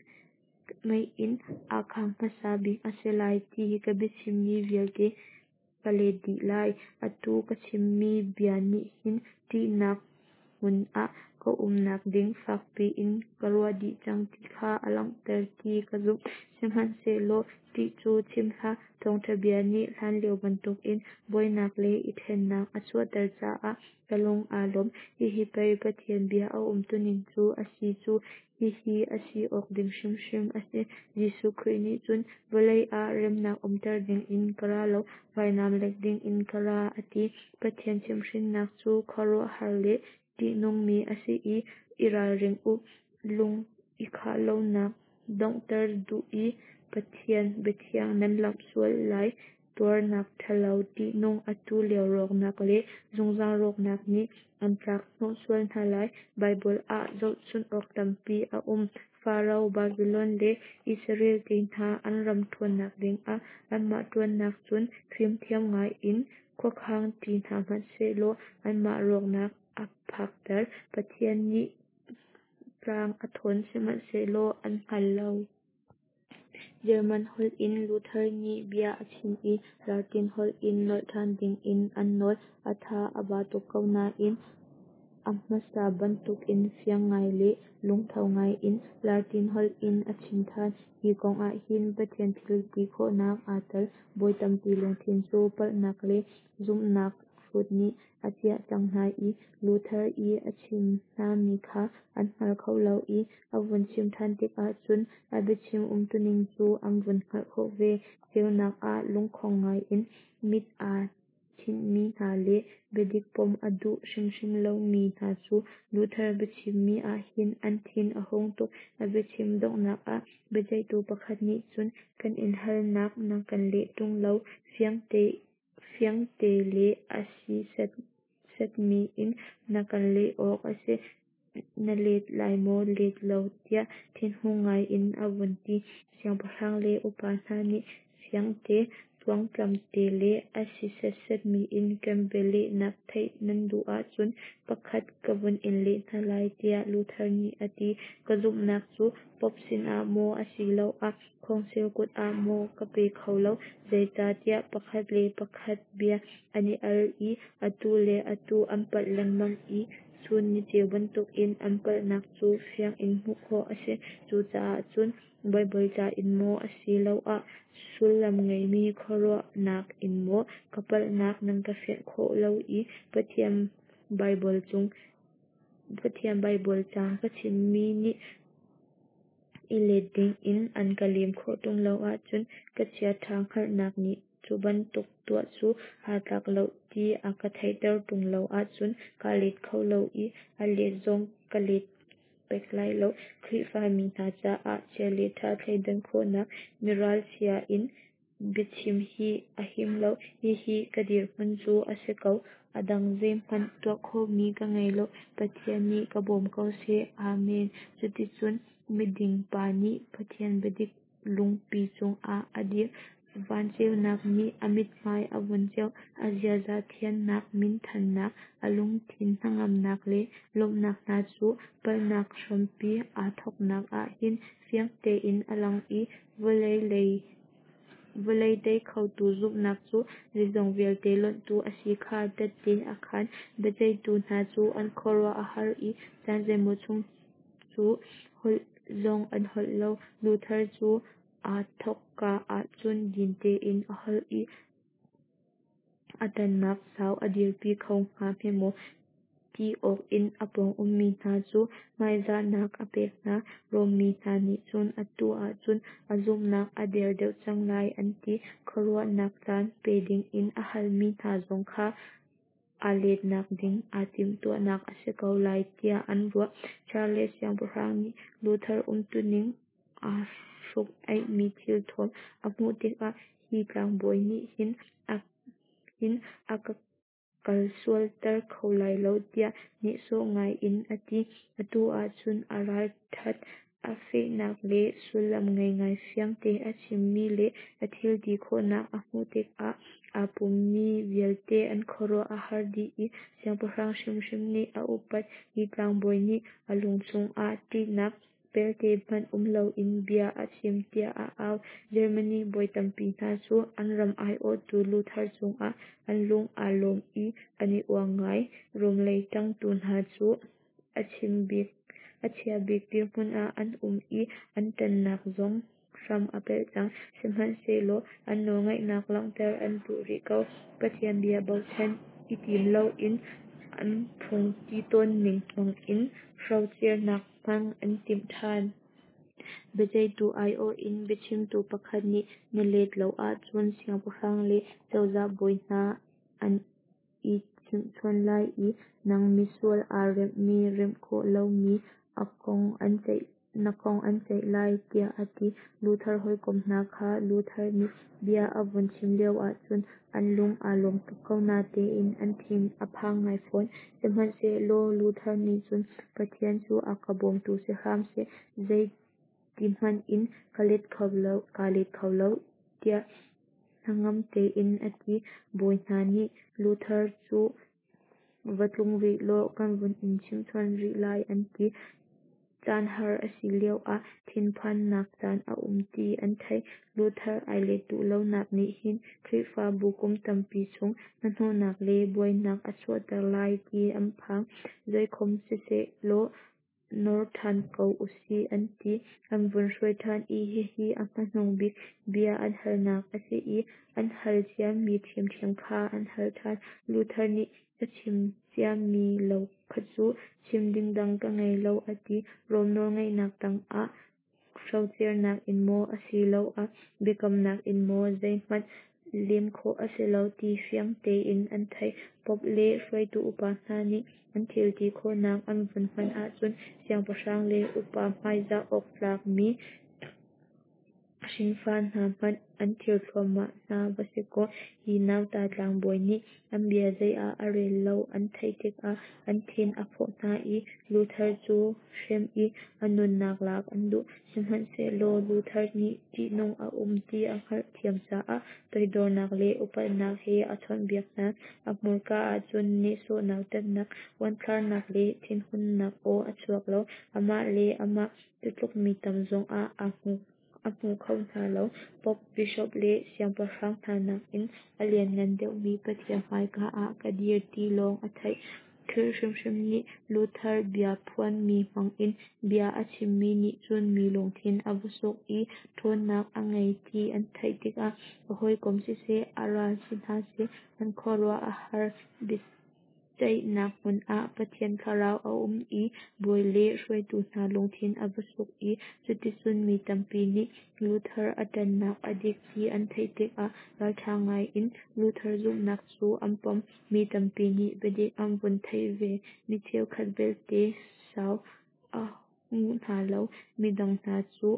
mai in a khang hmasa bik a si lai ti ka bichim mi vialte ka le dih lai atu ka chim mi bian nih hin tihnak hun ah ka umnak ding fak pi in ka rua dih chang ti kha a lang ter ti ka zum si hmanse law ti chu chim hla thawng tha bian nih hlan lio bantuk in boinak le i thennak a chuah ter caah ka lawng a lawm hi hi pei Pathian bia a um tunin chu a si chu hi hi a si awk ding hrim hrim a si Jesu Khrih nih cun valei ah remnak awm ter ding in ka ra lo vainam lek ding in ka ra a ti Pathian chimhrinnak chu khawruah har le tih nung mi a si i i ral ring u lung i kha lo nak dawng ter duh i Pathian bethiang nan lam sual lai tuarnak tha lo tih nung atu lio rawknak le zungzal rawknak nih an tlak hnawh sual hna lai Bible ah zawh chun awk tampi a um Pharaoh Babylon le Israel ti hna an ram ṭhuannak ding a anmah ṭuannak cun fimthiam ngai in khuakhang ti hna hmanse law anmah rawknak a phak ter Pathian nih tlang a thawn si hmanse law an hmal lo German hol in Luther nih bia a chin i Lartin hol in Northern ding in an nawl a tha a ba tuk ko na in a hmasa bantuk in fiang ngai le lungtho ngai in Lartin hol in a chin than hi kong ah hin Pathian thil ti khawhnak a tar bawi tampi lungthin chu palhnak le zumhnak hrut nih a chiah tlang hnai i Luther i a chim hna mi kha an hmal kho lo i a vun chim than tikah cun a bichim um tunin chu an vun hngalh khawh ve tleunak ah lungkhawng ngai in mit a thinhmi hna le bedik pawm a duh hring hring lo mi hna chu Luther bichim mi ah hin an thin a hawng tuk a bichim dawhnak ah bezeitu pakhat nih cun kan in halnak na kan leh tung lo fiangte fiangte le a si sat satmi in na kan leh awk a si na let lai maw let lo tiah thinhmuh ngai in a vun ti siangpahrang le upa hna nih fiangte tuang tlamte le a si sat satmi in kan be lehnak theih nan duh ah cun pakhat ka vun in leh hna lai tiah Luther nih a ti ka zumhnak chu pawp sin ah maw a si lo a khawngsil kut ah maw ka pe kho lo zeita tiah pakhat le pakhat bia ani ar i atu le atu an palh lengmang i chun ni tiu bantuk in an palhnak chu fiang in hmuh khawh a si chu caah cun Bible ca in maw a si lo a suallam ngei mi khawruah nak in maw ka palhnak nan ka fian khawh lo i Pathian Bible chung Pathian Bible chang ka chim mi nih i let ding in an ka lem khawh tung lo ah cun ka chia thang khalhnak nih chu bantuk tuah chu a tlak lo ti a ka thei ter tung lo ah cun ka let kho lo i a let zawng ka let pek lai lo khri fa mi na cha a chele tha thei dan kho na miral sia in bichim hi ahim lo hi hi kadir hun chu ase ko adang zem han to kho mi ka ngai lo pathian ni ka bom ko se amen chuti chun miding pa ni pathian bedik lung pi chung a adir van cheu nak ni amit mai avun cheu azia za thian nak min than nak alung thin hangam nak le lom nak na chu par nak shompi a thok nak a hin fiang te in alang i volei lei volei dei khau tu zup nak chu rizong vel te lon tu asi kha da te akhan da jai tu na chu an khorwa a har i chan je mo chung chu hol zong an hol lo luther chu a thok ka a chun din te in a hol i atan nak sau adir pi khau nga me mo ti ok in apong ummi na chu mai za nak apek na rom mi na ni chun atu a chun azum nak ader deuh chang lai anti khorwa nak tan peding in a hal mi na zong kha alet nak ding atim tu nak ase ko lai tia an ro charles yang brang ni luther um tu ning a shuk ai mi thil thom amu te a hi tlang boy ni hin a hin a kal sual tar kholai lo tia ni so ngai in ati atu a chun arai that a fe nak le sulam ngai ngai fiang te a chim mi le athil di kho nak a mu tek a apum mi velte an khoro a har di i siang parang shim shim ni a upat i tlang boy ni alung chung a ti nak pelte ban umlo in bia a chim tia a aw germany boy tampi na chu anram ai o tu luther chung a anlung alom i ani wangai rom lei tang tu na chu achim bik achia bik tir mun a an um i an tan nak zong ram apel chang simhan se lo an no ngai nak lang ter an tu ri ko pathian bia bo chen itim lo in an phung ti ton ning mong in rau chiar nak mang an tim than bejai tu ai o in bichim tu pakhat ni nelet lo a chun siang pahrang le chawza boi na an i chun lai i nang mi sual a rem mi rem kho lo mi akong an chei nakong an chei lai tia ati luther hoi kom na kha luther ni bia avun chim leo a chun an lung a lom ko na te in an thim a phang ngai phone semhan se lo luther ni chun pathian chu akabom tu se ham se zai timhan in kalet khawlo kalet khawlo tia hangam te in ati boy na ni luther chu vatlung ri lo kan vun in chim thon ri lai anti chan har asileo a thin phan nak chan a umti an thai luther ai le tu lo nak ni hin khri fa bukum tampi chung nanho nak le boy nak a chwa tar lai ki am phang zai khom se se lo nor than ko usi anti an vun shoi than i hi hi a manong bi bia an hal nak ase i an hal chiam mi thiam thiam kha an hal than luther ni achim chiam mi lo khachu chim ding dang ka ngai lo ati rom nor ngai nak tang a shau chiar nak in mo asi lo a bikam nak in mo zai mat lim kho ase lo ti fiang te in an thai pop le shoi tu upa na ni an thil ti kho nak an vun man a chun siang pasang le upa mai za ok lak mi shin fan na man an thil thoma na basiko hi naw ta tlang boy ni an bia zai a arel lo an thai tek a an thin a pho na i luther chu shem i anun nak lak an du simhan se lo luther ni ti nong a um ti a khar thiam cha a toidor nak le upal nak he a thon biak na a murka a chun ni so naw tan nak wan thar nak le thin hun nak o a chuak lo ama le ama tutluk mi tam zong a a mu amu khau na lo pop bishop le siam pa sang thana in alian ngan deuh mi pathia mai ka a kadir ti long a thai khir shim shim ni luther bia phuan mi mang in bia achim mi ni chun mi long thin avusok i thon nak angai ti an thai tik a hoi kom si se ara sin ha se an khorwa a har bis chai nak mun a pathian kharau a um i boy le shoi tu na long thin avusuk i chuti sun mi tampi ni luther atan nak adik ti an thai tek a ral thangai in luther zum nak chu ampom mi tampi ni bedik am bun thai ve ni theu khat bel te sau a ngu hna lo midang hna chu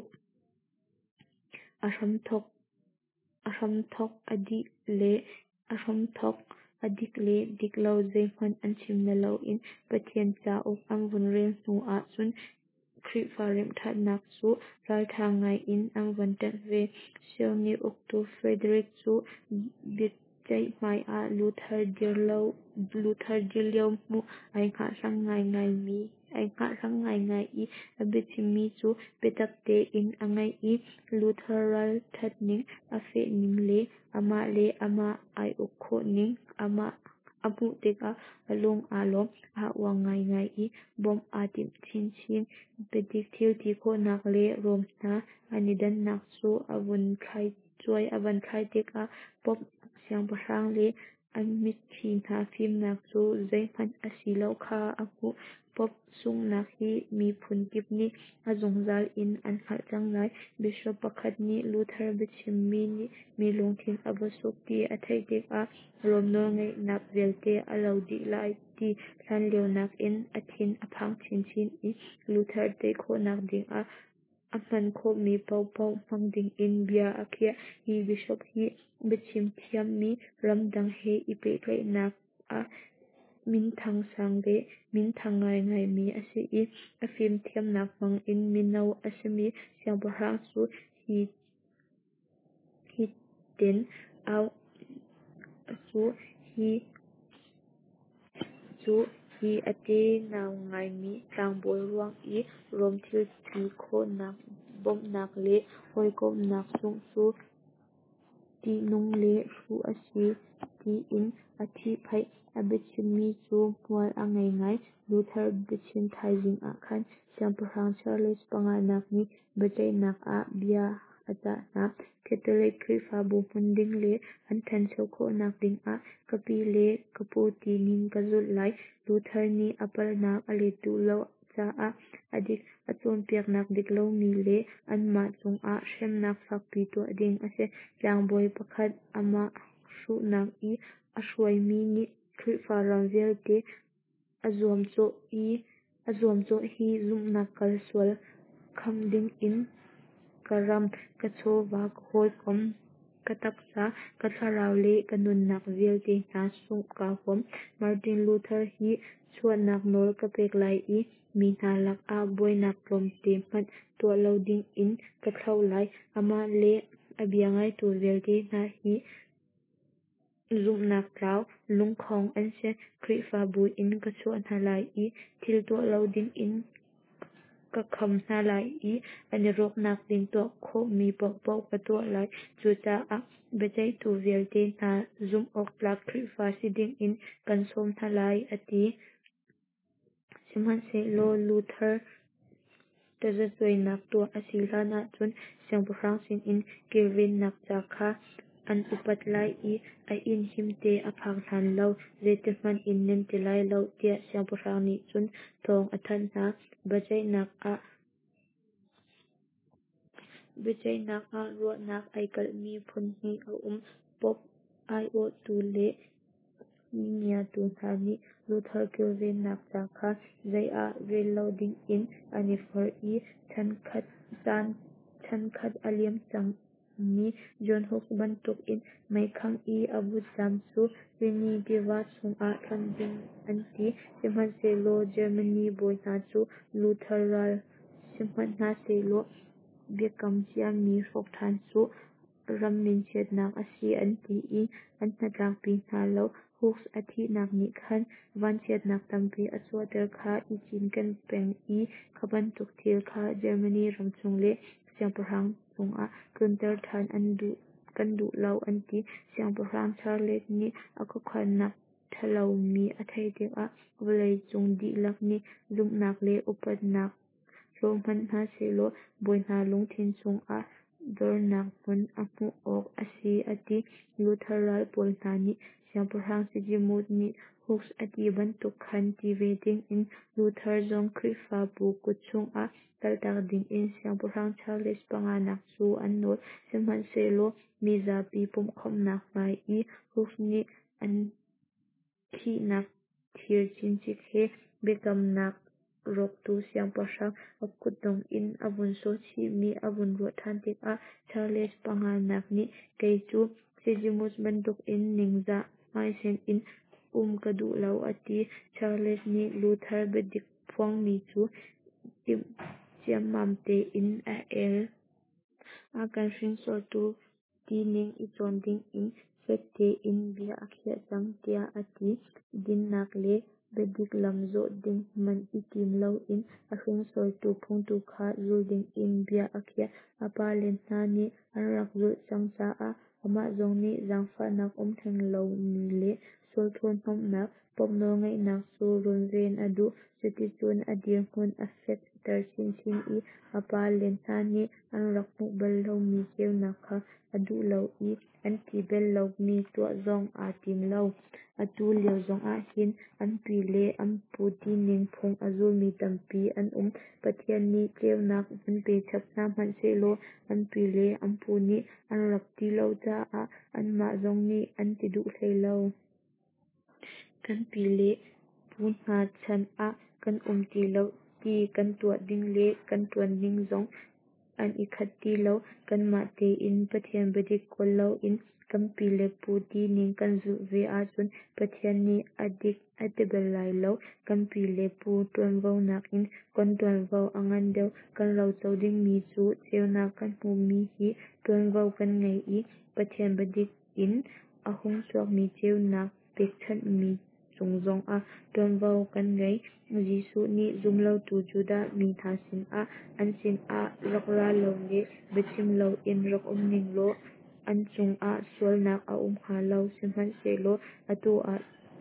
a hram thawk a hram thawk a dih leh a hram thawk a dik leh dik lo zei hmanh an chimna lo in Pathian cauk ang vun rem hnuah chuan Khrih Farem thatnak chu ral tha ngai in ang van tel ve Sioni Uktu Frederick chu bitchai hmai a Luther dirlo Luther dirlo mu ai kha sang ngai ngai mi ai kha sang ngai ngai i a bichim mi chu petak te in angai i Lutheral thatning a fe ning le ama le ama ai ukho ning ama amu teka along alom a wa ngai ngai i bom atim chin chin bedik thil ti kho nak le rom na ani dan nak chu avun khai choi avan khai teka pop siang pasang le an mit thi na phim nak chu zai phan asilo kha aku pop sung nak hi mi phun kip ni azong zal in an khal chang lai bishop pakhat ni Luther bichim mi ni mi lung thin abasuk ti a thai tek a rom no ngai nap velte alo di lai ti than leo nak in a thin a phang chin chin i Luther te kho nak ding a a man kho mi pau pau mang ding in bia a khia hi bishop hi bichim thiam mi ramdang he i pe klai nak a min thang sang le min thang ngai ngai mi ase i a phim thiam nak mang in minau asemi siang parang chu hi hi ten au chu hi chu hi ate naw ngai mi tlang bol ruang i rom thil thi kho nak bom nak le hoi kom nak chung chu ti nung le ru asi ti in a thi phai a bichim mi chu mual a ngai ngai Luther bichim thai jing a khan siang parang Charles panga nak ni bechai nak a bia ata na Catholic Krifa bu funding le an than chho kho nak ding a kapi le kapu ti ning ka zul lai Luther ni apal nak ale tu lo cha a adik achon piak nak dik lo mi le an ma chung a shem nak fak pi to ding ase tlang boy pakhat ama shu nak i a shwai mi ni Krifa ram vel te azom cho i azom cho hi zum nak kal swal kham ding in karam kacho wa khoi kom kataksa katharau le kanun nak vel te na sung ka hom Martin Luther hi chuan nak nol ka pek lai i mi na lak a boy nak rom te man to loading in kathau lai ama le abiangai tu vel te na hi zum nak trao lung khong an se Krifa bu in ka chuan halai i thil to loading in ka kham na lai i ani rok nak ding to kho mi pok pok ka to lai chu cha a bechai tu vel te na zum ok plak Krifa si ding in kan som na lai ati simhan se lo Luther taza choi nak to asila na chun siang parang sin in Kelvin nak cha kha an upat lai i a in himte a phang than lo zete man in nen te lai lo tia siang parang ni chun thong athan na bechai nak a bechai nak a ro nak ai kal mi phun hi a um pop ai o tu le Mia tu thani Luther Kelvin nak cha kha zai a reloading in ani for i than khat tan than khat aliam chang ni John Hooks ban tuk in mai khang i abu jam su rini diwa sung a than ding anti simhan se lo Germany boy na chu Lutheral simhan na se lo bekam sia mi rok than chu ram min chet nak asi anti i an na tlang pi na lo Hooks athi nak ni khan van chet nak tampi achwa ter kha i chin kan peng i khaban tuk thil kha Germany ram chung le siang parang chung a kunter than an du kan du lo anti siang parang Charles ni akho khan nak thalo mi athai te a volei chung di lak ni zum nak le upat nak Roman na selo boy na lung thin chung a dor nak mun amu ok asi ati Lutheral pol na ni siang parang si jimut ni Hooks ati ban tuk khan ti wedding in Luther zong Krifa bu kuchung a tal tak ding in siang parang Charles panga nak su an nol simhan selo mi za pi pum khom nak mai i Hooks ni an thi nak thir chin chik he bekam nak rok tu siang pasang a kut dong in avun so chi mi avun ro than tik a Charles pangal nak ni kei chu Sigimus banduk in ningza mai sem in um kadu lau ati Charles ni Luther bedik phuang mi chu tim chiam mam te in a el a kan hring sol tu ti ning i chon ding in fet te in bia akhia sang tia ati din nak le bedik lam zo ding man i tim lo in a hring sol tu phung tu kha zul ding in bia akhia apa len na ni an rak zul sang cha a ama zong ni zang fa nak om thang lo ni le sol thon hom nak pom no ngai nak su run ren adu seti chun adir hun a fet tar sin sin i apa len na ni an rak mu bal lo mi keu nak kha adu lo i an ti bel lo mi to zong a tim lo atu leo zong a hin an pi le an pu ti ning phung azul mi tampi an um pathian ni keu nak an pe chap na man se lo an pi le an pu ni an rak ti lo cha a an ma zong ni an ti du hlei lo kan pi le pu na chan a kan um ti lo ti kan tuat ding le kan tuan ding zong an ikhat ti lo kan ma te in pathian bedik kol lo in kan pi le pu ti ning kan zu ve a chun pathian ni adik atebel lai lo kan pi le pu tuan vo nak in kon tuan vo angan deu kan lo chau ding mi chu cheu na kan hu mi hi tuan vo kan ngai i pathian bedik in ahung chuak mi cheu nak pek chan mi chung zong a tuan vo kan ngai Jisu ni zum lo tu juda mi tha sin a an sin a rak ra lo le bechim lo in rak um ning lo an chung a sual nak a um ha lo simhan se lo atu a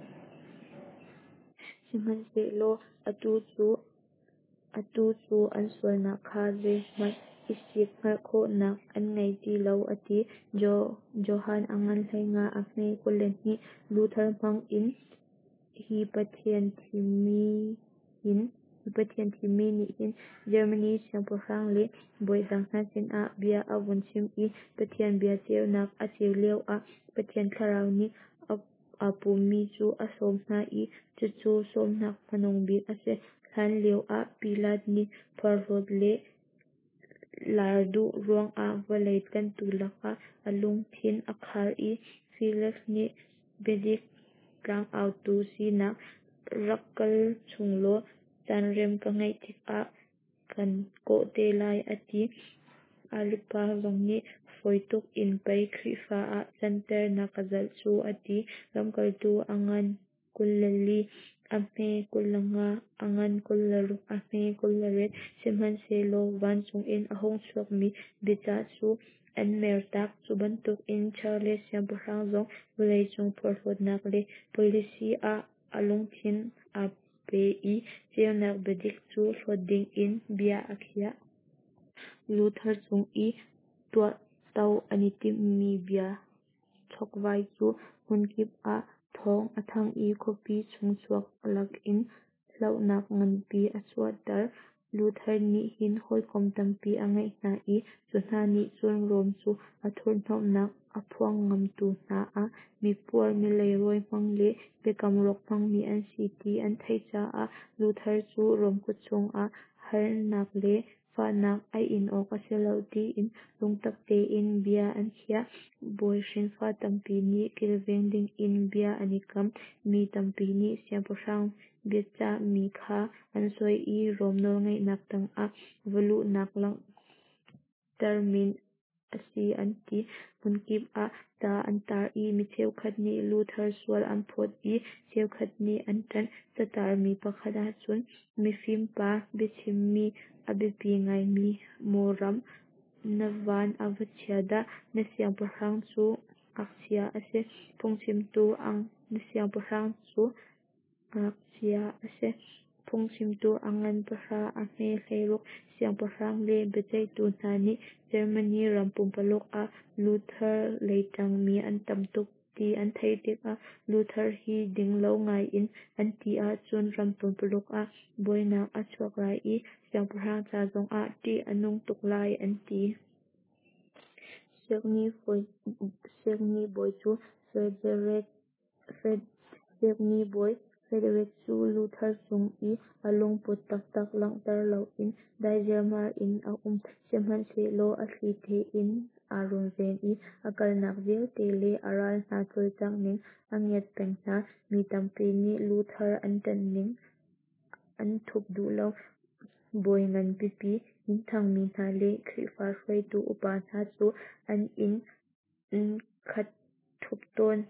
simhan se lo atu chu atu chu an sual nak kha ze mat isik ngal kho nak an ngai ti lo ati jo johan angan hlei nga a ngai kulen ni Luther mang in hi pathian thimi in hi pathian thimi ni in Germany siang po sang le boi dang na sin a bia avun sim i pathian bia cheu nak a cheu leo a pathian tharau ni a pu mi chu a som na i chu chu som nak manong bi ase khan leo a pilat ni farhod le lardu ruang a valai kan tulaka alung thin akhar i Felix ni bedik tlang out tu si na rakal chunglo tanrem ka ngai tik a kan ko te lai ati alupa zong ni foituk in pai khri fa a center na kazal chu ati ramkal tu angan kullali ame kullanga angan kullaru ame kullaret simhan se lo van chung in ahong chuak mi bicha chu an mer tak chuban tuk in Charles siam prang zong ulei chung phorhod nak le policy a alung thin a pe i cheu nak bedik chu hroding in bia akhia Luther chung i tua tau anitim mi bia chokwai chu hunkip a thong athang i khopi chung chuak alag in hlau nak ngan pi a chuat tar Luther ni hin hoi kom tampi angai na i chuna ni chuan rom chu a thur hnom nak a phuang ngam tu na a mi puar mi lei roi mang le bekam rok mang mi an si ti an thei cha a Luther chu rom ku chung a har nak le fa nak ai in ok a selo ti in lungtak te in bia an khia boy shin fa tampi ni kilveng ding in bia anikam mi tampi ni siam posang becha mi kha an soi i rom no ngai nak tang a vulu nak lang termin asi anti munkip a ta antar i mi cheu khat ni Luther swal an phot i cheu khat ni an tan satar mi pakhada chun mi fim pa bichim mi abipi ngai mi moram navan avachada na siang pasang chu aksia ase phungchim tu ang na siang pasang chu aksia ase phungchim tu angan pasha ame khairuk siang pasang le bechai tu nani Germany rampum palok a Luther leitang mi an tamtuk ti an thei tek a Luther hi ding lo ngai in an ti a chun rampum palok a boina a chuak rai i siang pasang cha zong a ti anung tuk lai an ti Segni foi Segni boy chu Frederick Fred Segni boy Frederick chu Luther chung i alung put tak tak lang tar lo in Daiser mar in a um semhan se lo a thli the in a run ven i a kal nak vel te le a ral na chul chang ning a nget peng na mi tampi ni Luther an tan ning an thup du lo boi ngan pipi in thang mi na le khri far hroi tu upa na chu an in khat thup ton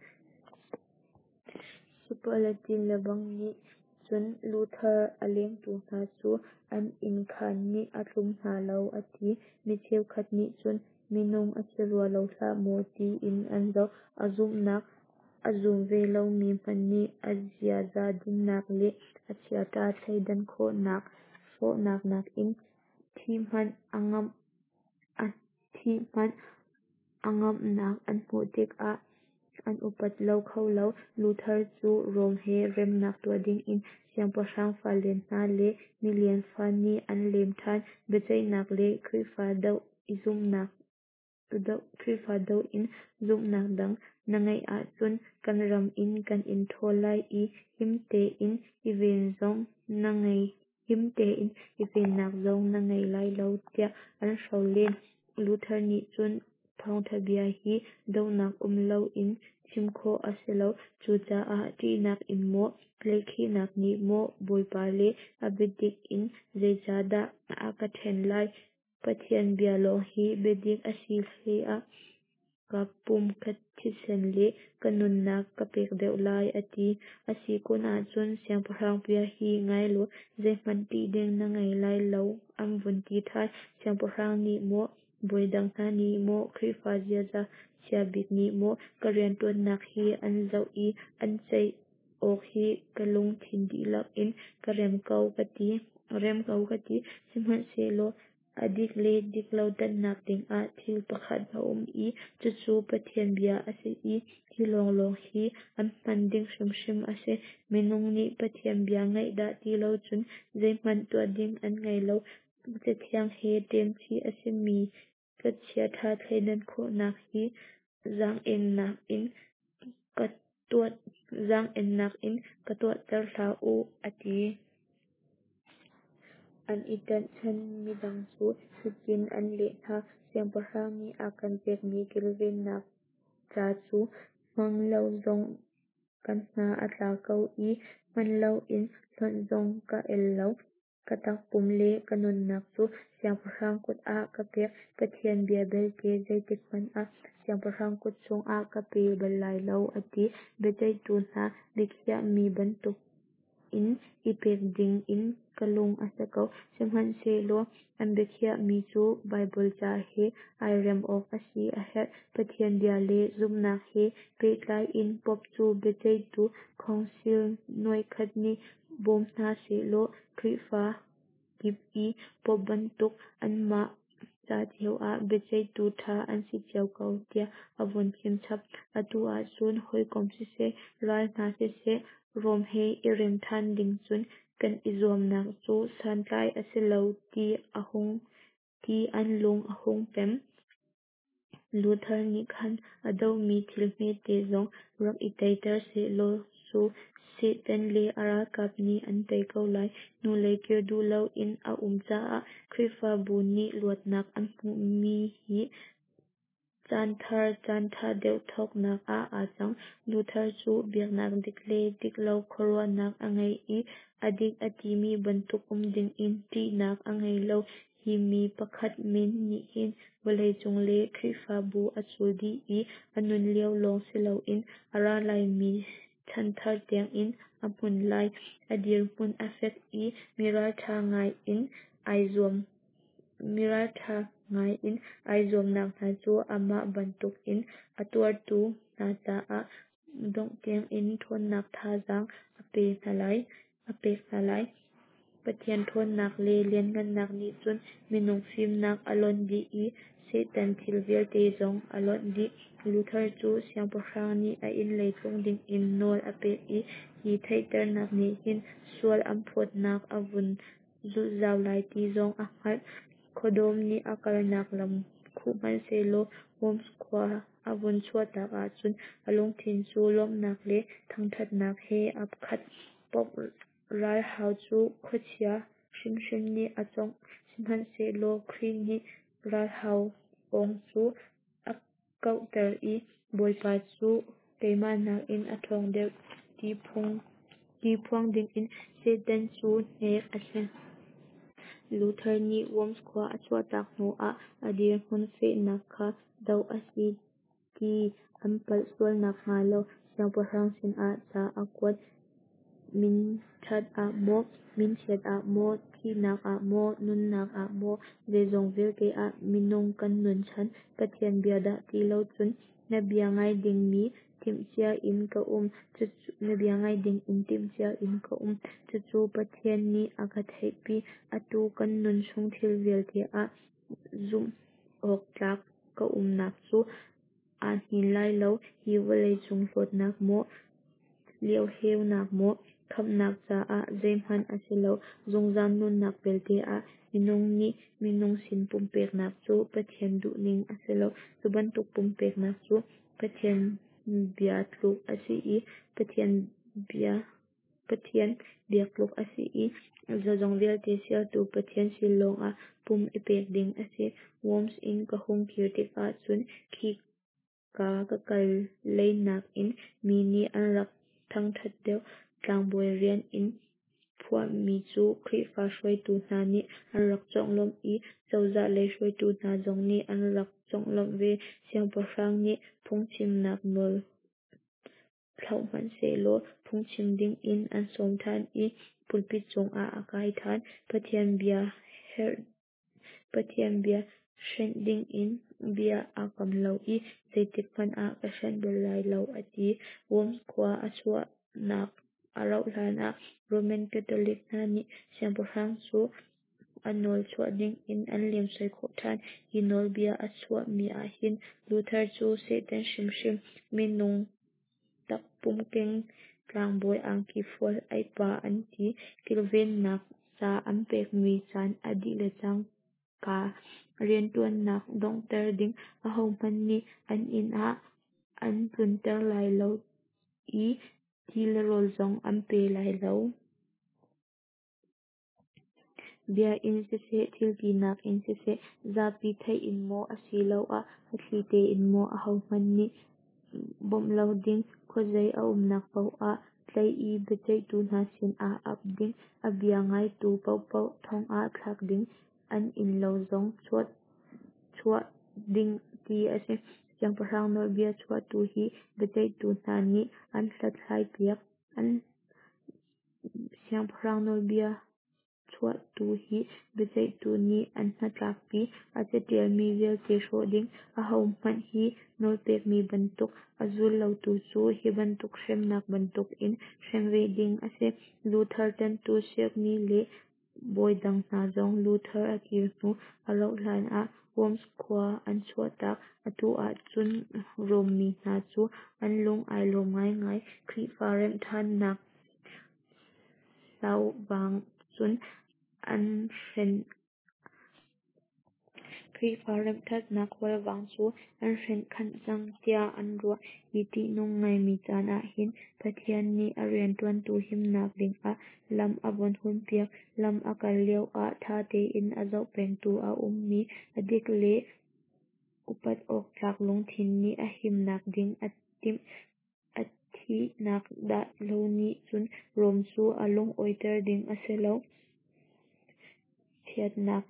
Superlatin labang ni chun Luther aleng tu na chu an in khan ni atlum na lo ati mi cheu khat ni chun minung achirwa lo sa mo ti in an zo azum nak azum ve lo mi man ni azia za din nak le achia ta chei dan kho nak fo nak nak in thi man angam a thi man angam nak an mu tek a an upat lo kho lo Luther chu rom he rem nak tua ding in siang pasang fa len na le million fa ni an lem than bechai nak le khri fa do izum nak do khri fa do in zum nak dang nangai a chun kan ram in kan in tholai i him te in even zong nangai him te in even nak zong nangai lai lo tia an shau len Luther ni chun thong thabia hi do nak um lo in chimkho aselo chucha a ti nak in mo lekhi nak ni mo boi pa le abidik in zechada a ka then lai pathian bia lo hi bedik asi hle a ka pum khat thisen le kanun nak ka pek deuh lai ati asi ko na chun siang parang pia hi ngai lo zeman ti deng na ngai lai lo am vun ti thai siang parang ni mo boi dang na ni mo khri fa zia za sia bit ni mo karian ton nak hi an zo i an chei ok hi kalung thin di lak in karem kau kati rem kau kati simhan se lo adik le dik lo dan nak ting a thil pakhat na um i chu chu pathian bia ase i thilong long hi an man ding shim shim ase minung ni pathian bia ngai da ti lo chun zeiman tua ding an ngai lo che thiang he tem chi ase mi ka chia tha thaidan kho nak hi zang en nak in ka tuat zang en nak in ka tuat tar hla u ati an itan chan mi dang chu hikin an le na siang parang ni akan pek mi kilvin nak cha chu mang lo zong kan na atla kau i man lo in thon zong ka el lo katak pum le kanun nak chu siang parang kut a ka pek pathian bia bel ke zaitik man a siang parang kut chung a ka pe bal lai lo ati betai tu na bikhya mi bantuk in ipek ding in kalung asako simhan se lo an bekhia mi chu Bible cha he I rem of asi a het pathian dia le zum na he pe tlai in pop chu bechei tu khongsil noi khat ni bom na se lo khri fa kip i pop bantuk an ma cha theu a bechei tu tha an si cheu kau tia avon kim chap atu a chun hoi kom si se ral na se se rom he irim than ding chun kan izom nak chu san tlai aselo ti ahong ti an lung ahong pem Luther ni khan ado mi thil me te zong rak itai tar se lo su se ten le ara kap ni an tai kau lai nu le kyo du lo in a um cha a khrifa bu ni luat nak an mi hi chan thar chan tha deuh thok nak a a chang Luther chu biak nak dik le dik lo khorwa nak angai i adik ati mi bantuk um ding in ti nak angai lo hi mi pakhat min ni hin walei chung le khrifa bu achul di i anun leo long silo in ara lai mi chan thar tiang in amun lai adir mun affect i mirar tha ngai in aizom mirar tha ngai in aizom nak na chu ama bantuk in atuar tu na cha a dong tiang in thon nak tha jang ape nalai ape nalai pathian thon nak le len ngan nak ni chun minung phim nak alon di i setan thil vel te zong alon di Luther chu siang pasang ni a in lei chung ding in nol ape i hi thai tar nak ni hin sual am phot nak avun zu zaw lai ti zong a ngat khodom ni akal nak lam khu man se lo Worms khwa avun chua tak a chun along thin chu lom nak le thang that nak he ap khat pok ral hau chu khochia shim shim ni achong simhan se lo khri ni ral hau ong chu a kau ter i boipa chu keima nak in a thong deuh ti phung ti phuang ding in se ten chu ne a sen Luther ni Worms khwa a chua tak no a adir hun fe nak kha dau a si ti an pal sual nak nga lo siang parang sin a cha a kwat min that a mo min chet a mo thi nak a mo nun nak a mo ve zong vel ke a minung kan nun chan pathian bia da ti lo chun na bia ngai ding mi tim chia in ka um chu na bia ngai ding in tim chia in ka um chu chu pathian ni a ka thei pi atu kan nun chung thil vel te a zum ok tak ka um nak chu a hin lai lo hi wale chung lot nak mo liao heu nak mo kham nak cha a zeimhan asilo zongzan nun nak belte a minung ni minung sin pumpek nak chu pathian du ning asilo suban tuk pumpek nak chu pathian bia tluk asi i pathian bia pathian bia tluk asi i zazong vel te sia tu pathian silong a pum ipek ding asi Worms in ka hung kirtik a chun khi ka ka kal lei nak in mi ni an rak thang that deuh tlang boi rian in phua mi chu khri fa hroi tu hna ni an rak chawng lom i chawza lei hroi tu hna zawng ni an rak chawng lom ve siang pahrang ni phungchim nak nol thlau hman se lo phungchim ding in an som than i pulpit chung a akai than pathian bia her pathian bia hren ding in bia a kam lo i zeitik hman a ka hren bel lai lo ati Worms khwa a chua nak a rauh hlan a Roman Catholic hna ni siang pahrang chu a nawl chhuah ding in an lem soi khawh than hi nawl bia a chhuah mi ah hin Luther chu se ten hrim hrim minung tak pum keng tlang boi angki fual ai pa an ti kilven nak cha an pek mi chan adi le chang ka rian tuan nak dong ter ding a ho man ni an in a an tun ter lai lo i til rol zong an pe lai lo bia in se se thil pi nak in se se za pi thei in mo a si lo a hathli te in mo a ho man ni bom lo ding khozai a um nak pau a tlai i bechei tu na sin a ap ding a bia ngai tu pau pau thong a thak ding an in lo zong chuat chuat ding ti ase siang pahrang nol bia chuat tu hi bechei tu na ni an hlat hlai piak an siang pahrang nol bia chuat tu hi bechei tu ni an hna tlak pi a che tial mi vel te hraw ding a ho man hi nol pek mi bantuk a zul lo tu chu hi bantuk hrem nak bantuk in hrem ve ding ase Luther tan tu siak ni le boi dang hna zong Luther a kir hnu a rauh hlan a Worms khwa an chua tak atu a chun rom mi hna chu an lung ai lom ngai ngai khri fa rem than nak sau wang chun an hren khri fa rem that nak wal wang chu an hren khan chang tia an ruah i ti nung ngai mi chan ah hin pathian ni a rian tuan tu him nak ding a lam a von hun piak lam a kal leuh a tha te in a zoh peng tu a um mi a dik le upat ok tlak lung thin ni a him nak ding a tim a thi nak da lo ni chun rom chu a lung oi ter ding a se lo thiat nak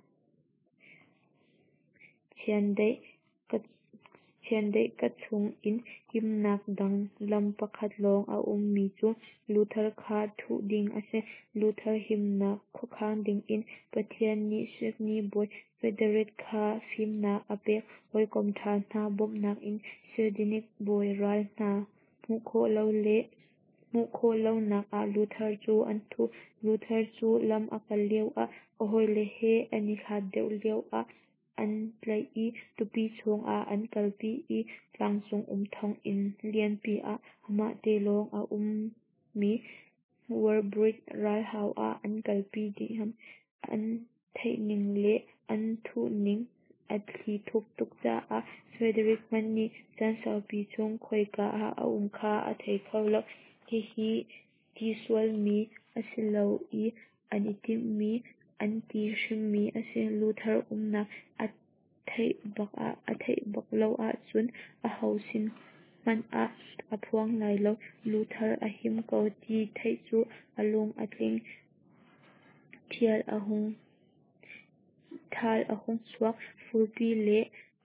thian dei ka thian dei ka chung in him nak dang lam pakhat lawng a um mi chu Luther kha thu ding ase Luther him nak khaw khang ding in pathian ni siak ni boi Frederick kha fim nak a pek oikom tha hna bom nak in Sirdinik boi ral hna hmu khaw lo le hmu khaw lo nak a Luther chu an thu Luther chu lam a kal leuh a ohoi le he ani hlat deuh leuh a an tlai i tupi chung a an kal pi i tlang chung um thong in lian pi a ama te lawng a um mi Warbrick ral hau a an kal pi di ham an thei ning le an thu ning a thli ti thuk tuk cha a Frederick man ni chan sau pi chung khoi ka a a um kha a thei kho lo hi hi ti sual mi asilo i an itim mi an ti hrim mi asin Luther umna a thei bak a a thei bak lo a chun a hausin man a a phuang lai lo Luther a him ko ti thei chu alung atling thial ahung thal ahung suak furpi le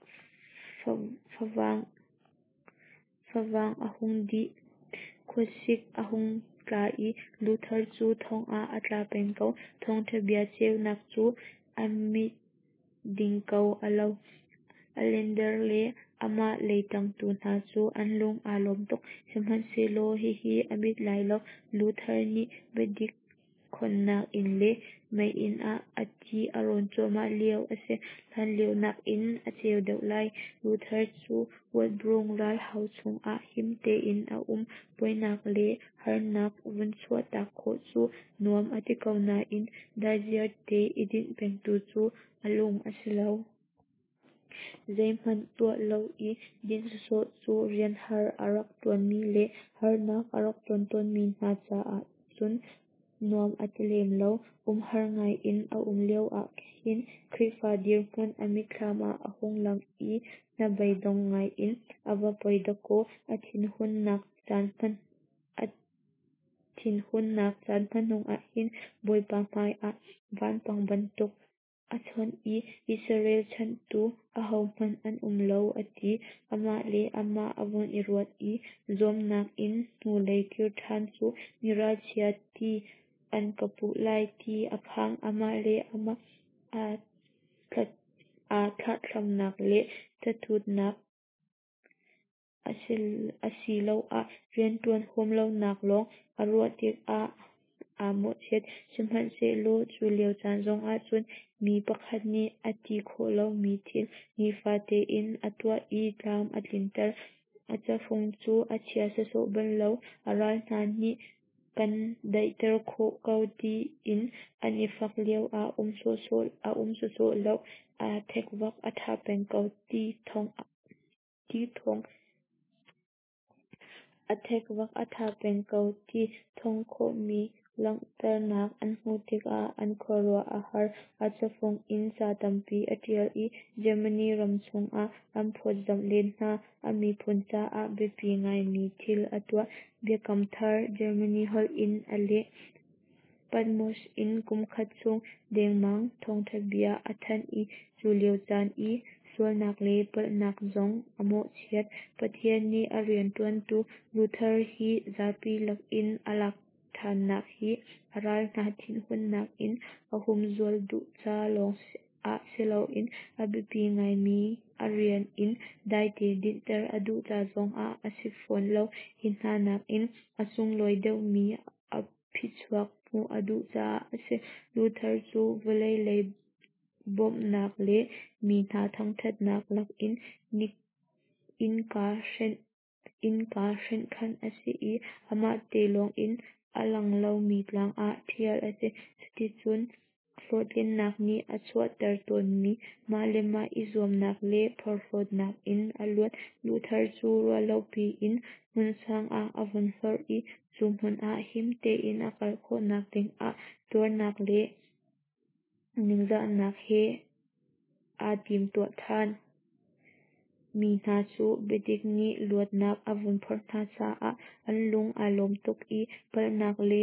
favang favang ahung di khosik ahung ka i Luther chu thong a atla pen ko thong the bia cheu nak chu ami ding ko alo alender le ama leitang tu na chu anlung alom tok semhan se lo hi hi amit lai lo Luther ni bedik khonnak in le mai in a ati aron choma leo ase than leo nak in a cheu deuh lai Luther chu wal brung ral hau chung a him te in a um poinak le harnak vun chhuat tak kho chu nuam ati kauna in daziar te idin peng tu chu alung asilo Zayman tua lo i din so chu rian har arak tuan mi le har nak arak tuan tuan mi na cha a chun nuam atilem lo um har ngai in a um leo a hin krifa dir mun ami klama a hung lang i na bai dong ngai in ava poida ko athin hun nak chan pan athin hun nak chan panung a hin boi pa mai a van pang ban tuk achon i Israel chan tu a hau man an um lo ati ama le ama avon irwat i zom nak in nu lei tir than chu nira chia ti an kapu lai ti aphang ama le ama a that a that tham nak le tathut nak asil asilo a rian tuan hom lo nak long arwat tik a a mo chet simhan se lo chu leo chan zong a chun mi pakhat ni ati kho lo mi thil ni fa te in atwa i tlam atlintar acha phung chu achia sa so ban lo aral na ni kan daiter kho kau ti in ani fak leo a um so so a um so so lo a thek wak a tha pen kau ti thong ti thong athek wak atha pen kau ti thong kho mi lang tar nak an hu tik a an khorwa a har a chafong in sa tampi atial i Germany ram chung a am phot dam len na ami phun cha a bepi ngai mi thil atwa bekam thar Germany hol in ale Padmos in kum khat chung dengmang thong thabia athan i julio chan i sual nak le pal nak zong amo chiat pathian ni arian tuan tu Luther hi zapi lak in alak than nak hi aral na thin hun nak in ahum zual du cha long a selo in abipi ngai mi arian in dai te din ter adu cha zong a asifon lo in na nak in asung loi deu mi a phichwak mu adu cha ase Luther chu volei lei bom nak le mi na thang that nak lak in nik in ka shen in ka shen khan ase i ama te long in alang lo mi tlang a thial ase sti chun flotin nak ni achwa tar ton mi malema izom nak le phorfot nak in alwat Luther chu ro lo pi in mun sang a avon hor i chumhun a him te in akal kho nak ting a tor nak le ningza nak he a tim to than mi na chu bedik ni luat nak avun phor na cha a anlung alom tok i pal nak le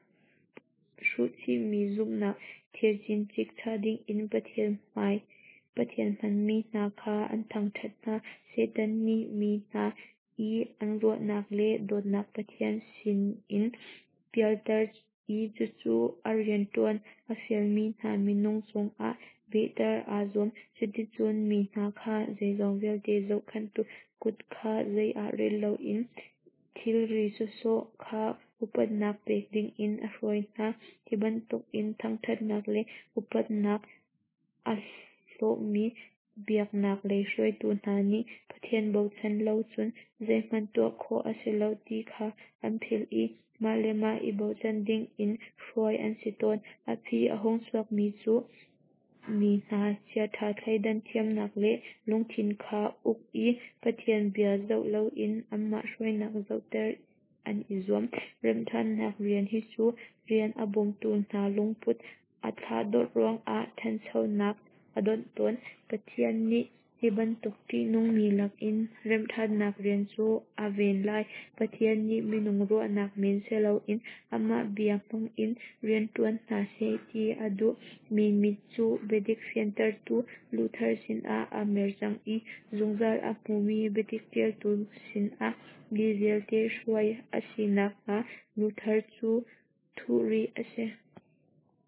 shu chi mi zum na thir chin chik tha ding in pathian mai pathian man mi na kha an thang that na setan ni mi na i an ro nak le dot nak pathian sin in pialtar i chu chu arian tuan a fial mi na minung chung a betar azom siti chun mi na kha zai zong vel te zo khan tu kut kha zai a rel lo in thil ri so so kha upat nak pek ding in a hroi na tiban tok in thang that nak le upat nak a hlo mi biak nak le hroi tu na ni pathian bo chan lo chun zai man to kho ase lo ti kha an phil i malema i bo chan ding in hroi an siton a phi ahong swak mi chu มีนาเชียทาไทยดันเทียมนักเละลงทินคาอุกอีปะเทียนเบียเจ้าเล่าอินอัมมาช่วยนักเจ้าเตอร์อันอิจวมเริ่มทันนักเรียนฮิซูเรียนอบมตูนนาลงพุทธอัฐาดดรวงอาทันเชานักอดนตนปะเทียนนี้ที่บรรทุกที่นุ่งมีลักอินเริ่มทันนักเรียนซูอาเวนไลปะเทียนนี้มีนุงรัวนักมินเซลาอินอัมมาเบียมงอินเรียนตวนนาเซตีอดุมีมิจูเบดิกเซียนเตอร์ตูลูเทอร์สินอาอเมรจังอีจงซาลอามูมีเบดิกเตียตูสินอาลีเซลเตช่วยอาศินักอาลูเทอร์ตูทูรีอาเซ